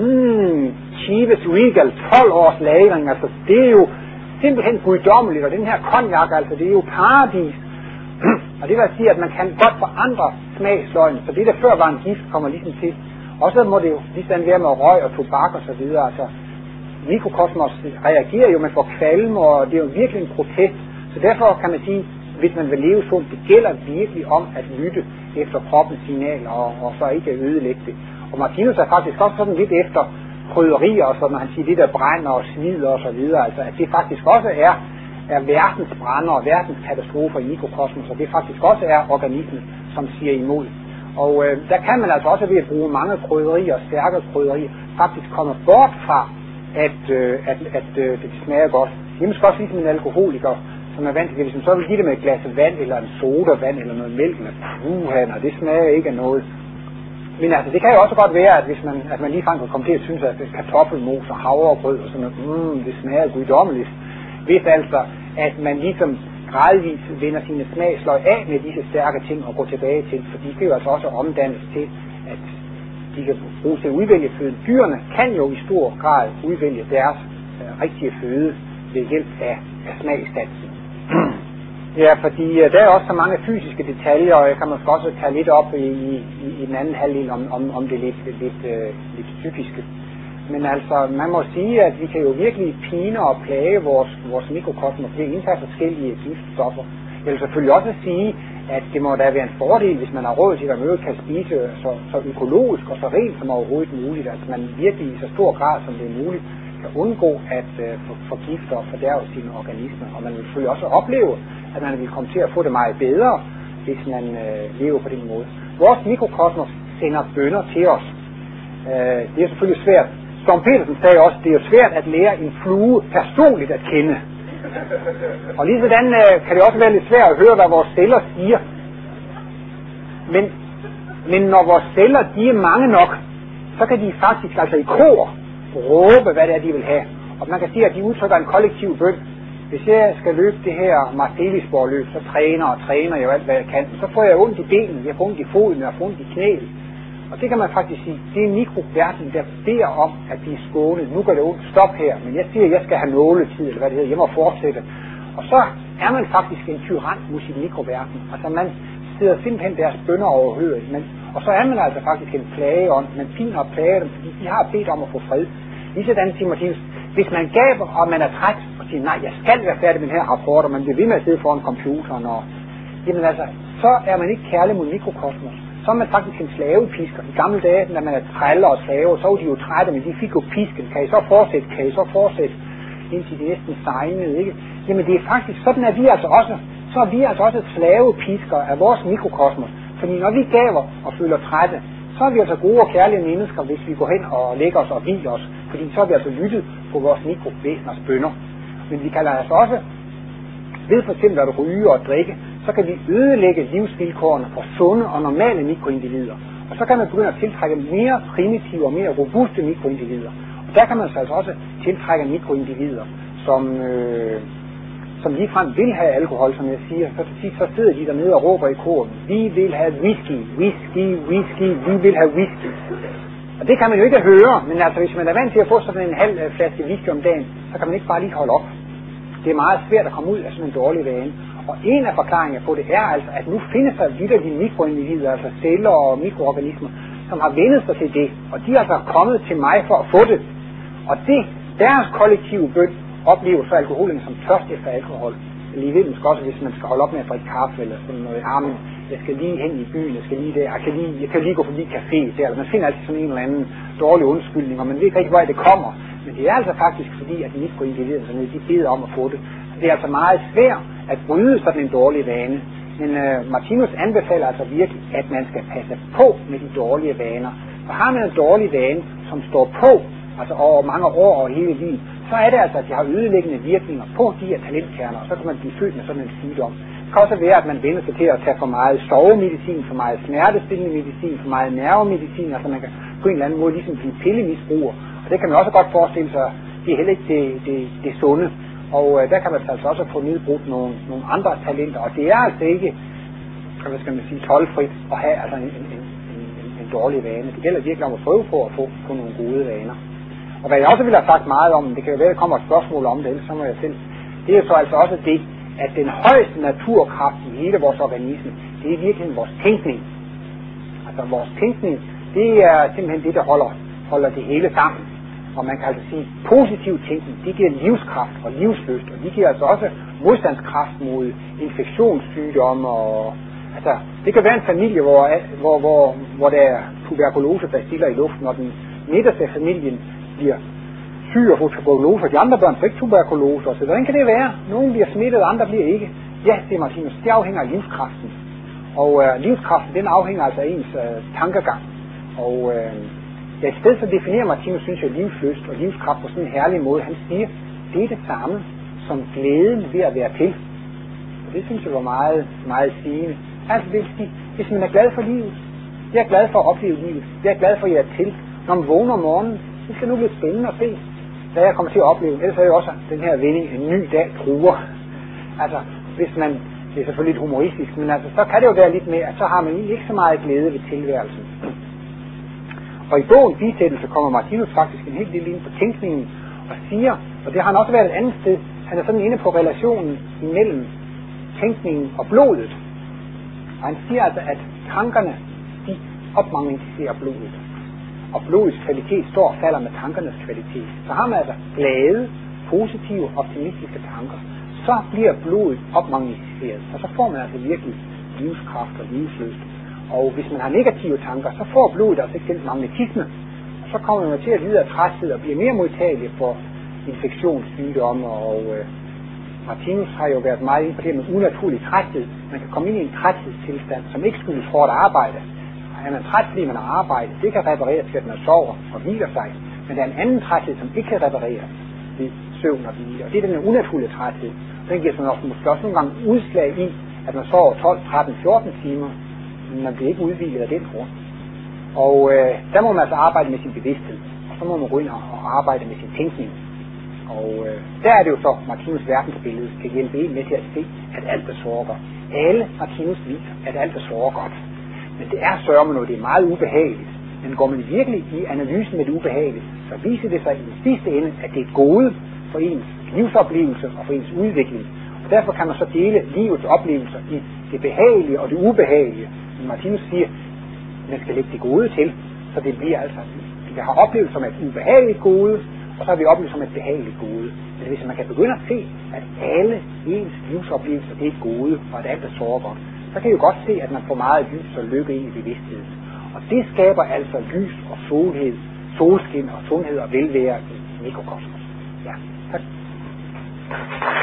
Chivas Regal, 12 års lagring, altså det er jo simpelthen guddommeligt, og den her konjak, altså det er jo paradis. Og det vil sige, at man kan godt forandre smagsløgene, så det der før var en gift, kommer ligesom til. Og så må det jo ligesom være med røg og tobak og så videre, altså mikrokosmos reagerer jo, man får kvalme, og det er jo virkelig en protest. Så derfor kan man sige, hvis man vil leve sundt, det gælder virkelig om at lytte efter kroppens signaler, og så ikke ødelægge det. Og Martinus er faktisk også sådan lidt efter krydderier, og så når han siger det der brænder og slider og så videre, altså at det faktisk også er verdens brænder og verdens katastrofer i mikrokosmos, og det faktisk også er organismen, som siger imod. Og der kan man altså også ved at bruge mange krydderier, stærke krydderier, faktisk komme bort fra, at det smager godt. Det er måske også ligesom en alkoholiker, som er vant til det. Hvis man så vil give det med et glas vand, eller en sodavand, eller noget mælk, eller og det smager ikke af noget. Men altså, det kan jo også godt være, at hvis man ligefrem kan komme til at synes, at kartoffelmos og havregrød og sådan noget, det smager guddommeligt. Hvis altså, at man ligesom gradvist vender sine smagsløg af med disse stærke ting og går tilbage til, for de kan jo altså også omdannes til, at de kan bruges til at udvælge føden. Dyrene kan jo i stor grad udvælge deres rigtige føde ved hjælp af smagstansen. Ja, fordi der er også så mange fysiske detaljer, og jeg kan måske også tage lidt op i den anden halvdel om det lidt psykiske. Men altså, man må sige, at vi kan jo virkelig pine og plage vores mikrokosmos ved at indtage forskellige giftstoffer. Jeg vil selvfølgelig også sige, at det må da være en fordel, hvis man har råd til, at man kan spise så økologisk og så rent som overhovedet muligt, at man virkelig i så stor grad som det er muligt kan undgå at forgifte og fordærve sine organismer. Og man vil selvfølgelig også opleve, at man vil komme til at få det meget bedre, hvis man lever på den måde. Vores mikrokosmos sender bønner til os. Det er selvfølgelig svært. Storm Petersen sagde også, at det er jo svært at lære en flue personligt at kende. Og lige sådan kan det også være lidt svært at høre, hvad vores celler siger. Men når vores celler, de er mange nok, så kan de faktisk altså i kor råbe, hvad det er, de vil have. Og man kan sige, at de udtrykker en kollektiv bøn. Hvis jeg skal løbe det her Marselisborg-løb, så træner jeg jo alt, hvad jeg kan. Så får jeg ondt i benene, jeg får ondt i foden, jeg får ondt i knæet. Og det kan man faktisk sige, det er mikroverdenen, der beder om at blive skånet. Nu går det ondt, stop her, men jeg siger, at jeg skal have nåletid, eller hvad det hedder, jeg må fortsætte. Og så er man faktisk en tyran mod sin mikroverden. Altså man sidder simpelthen deres bønner overhøret. Og så er man altså faktisk en plageånd. Man piner og plager dem, fordi de har bedt om at få fred. Ligesådan siger Martinus, hvis man gaber, og man er træt, og siger, nej, jeg skal være færdig med den her rapport, og man bliver ved med at sidde foran computeren, og jamen altså, så er man ikke kærlig mod mikrokosmos. Så er man faktisk en slavepisker. I gamle dage, når man er træller og slave, så var de jo trætte, men de fik jo pisken. Kan I så fortsætte, indtil de næsten sejnede, ikke? Jamen det er faktisk, sådan er vi altså også. Så er vi altså også slavepisker af vores mikrokosmos. Fordi når vi gaver og føler trætte, så er vi altså gode og kærlige mennesker, hvis vi går hen og lægger os og hviler os. Fordi så har vi altså lyttet på vores mikrovæseners bønner. Men vi kan altså også, ved for eksempel at ryge og drikke, så kan vi ødelægge livsvilkårene for sunde og normale mikroindivider. Og så kan man begynde at tiltrække mere primitive og mere robuste mikroindivider. Og der kan man altså også tiltrække mikroindivider, som ligefrem vil have alkohol, som jeg siger. Så sidder de dernede og råber i koren, vi vil have whisky, vi vil have whisky. Og det kan man jo ikke høre, men altså hvis man er vant til at få sådan en halv flaske whisky om dagen, så kan man ikke bare lige holde op. Det er meget svært at komme ud af sådan en dårlig vane. Og en af forklaringerne på det er altså, at nu findes der vitterlige mikroindivider, altså celler og mikroorganismer, som har vendet sig til det. Og de er altså kommet til mig for at få det. Og det, deres kollektive bøn, oplever så alkoholen som tørst efter alkohol. Lige ved måske også, hvis man skal holde op med at drikke kaffe eller sådan noget. Men jeg skal lige hen i byen, jeg skal lige der, jeg kan lige gå forbi café der. Man finder altid sådan en eller anden dårlig undskyldning, og man ved ikke, hvor det kommer. Men det er altså faktisk fordi, at mikroindividerne, de beder om at få det. Det er altså meget svært at bryde sådan en dårlig vane. Men Martinus anbefaler altså virkelig, at man skal passe på med de dårlige vaner. For har man en dårlig vane, som står på, altså over mange år og hele livet, så er det altså, at de har ødelæggende virkninger på de her talentkerner, og så kan man blive født med sådan en sygdom. Det kan også være, at man vender sig til at tage for meget sovemedicin, for meget smertestillende medicin, for meget nervemedicin, altså man kan på en eller anden måde ligesom blive pillemisbruger. Og det kan man også godt forestille sig, det er heller ikke det sunde. Og der kan man altså også få nedbrudt nogle andre talenter, og det er altså ikke, hvad skal man sige, toldfrit at have altså en dårlig vane. Det gælder virkelig om at prøve på at få nogle gode vaner. Og hvad jeg også ville have sagt meget om, det kan jo være, at der kommer et spørgsmål om det, ellers så må jeg selv. Det er jo så altså også det, at den højeste naturkraft i hele vores organisme, det er virkelig vores tænkning. Altså vores tænkning, det er simpelthen det, der holder det hele sammen. Og man kan altså sige, positiv tænkning, det giver livskraft og livslyst, og det giver altså også modstandskraft mod infektionssygdomme. Og altså, det kan være en familie, hvor der er tuberkulosebaciller i luften, og den midterste af familien bliver syg og får tuberkulose, og de andre børn får ikke tuberkulose. Så hvordan kan det være? Nogle bliver smittet, og andre bliver ikke. Ja, det er Martinus. Det afhænger af livskraften. Og livskraften, den afhænger altså af ens tankegang. Og ja, i stedet for definerer Martinus, synes jeg, livslyst og livskraft på sådan en herlig måde. Han siger, det er det samme som glæden ved at være til. Og det synes jeg var meget, meget sigende. Altså det vil sige, hvis man er glad for livet, jeg er glad for at opleve livet, jeg er glad for at jeg er til, når man vågner om morgenen, det skal nu blive spændende at se, hvad jeg kommer til at opleve. Ellers er jo også den her vending, en ny dag truer. Altså, hvis man, det er selvfølgelig lidt humoristisk, men altså, så kan det jo være lidt mere, at så har man ikke så meget glæde ved tilværelsen. Og i bogen Bisættelse kommer Martinus faktisk en hel del ind på tænkningen og siger, og det har han også været et andet sted, han er sådan inde på relationen imellem tænkningen og blodet. Og han siger altså, at tankerne, de opmagnificerer blodet. Og blodets kvalitet står og falder med tankernes kvalitet. Så har man altså glade, positive, optimistiske tanker. Så bliver blodet opmagnificeret, og så får man altså virkelig livskraft og livslyst. Og hvis man har negative tanker, så får blodet altså ikke den magnetisme. Og så kommer man til at lide af træthed og bliver mere modtagelig for infektionssygdomme. Og Martinus har jo været meget inde på det med unaturlig træthed. Man kan komme ind i en træthedstilstand, som ikke skyldes hårdt arbejde. Er man træt, fordi man har arbejdet, det kan repareres til, at man sover og hviler sig. Men der er en anden træthed, som ikke kan repareres ved søvn og hvile. Og det er den unaturlige træthed. Den giver sig måske også nogle gange udslag i, at man sover 12, 13, 14 timer, men man bliver ikke udhvilet af den grund. Og der må man altså arbejde med sin bevidsthed, og så må man gå ind og arbejde med sin tænkning. Og der er det jo så, Martinus verdensbillede kan hjælpe en med til at se, at alt er såre godt. Alle Martinus viser, at alt er såre godt. Men det er sørme noget, det er meget ubehageligt. Men går man virkelig i analysen med det ubehagelige, så viser det sig i den sidste ende, at det er et gode for ens livsoplevelse og for ens udvikling. Og derfor kan man så dele livets oplevelser i det behagelige og det ubehagelige. Men Martinus siger, at man skal lægge det gode til, så det bliver altså, vi kan have oplevet som et ubehageligt gode, og så har vi oplevet som et behageligt gode. Men hvis man kan begynde at se, at alle ens livsoplevelser det er et gode, og at alt er sårbart, så kan I jo godt se, at man får meget lys og lykke ind i bevidstheden. Og det skaber altså lys og solskin og sundhed og velvære i mikrokosmos. Ja, tak.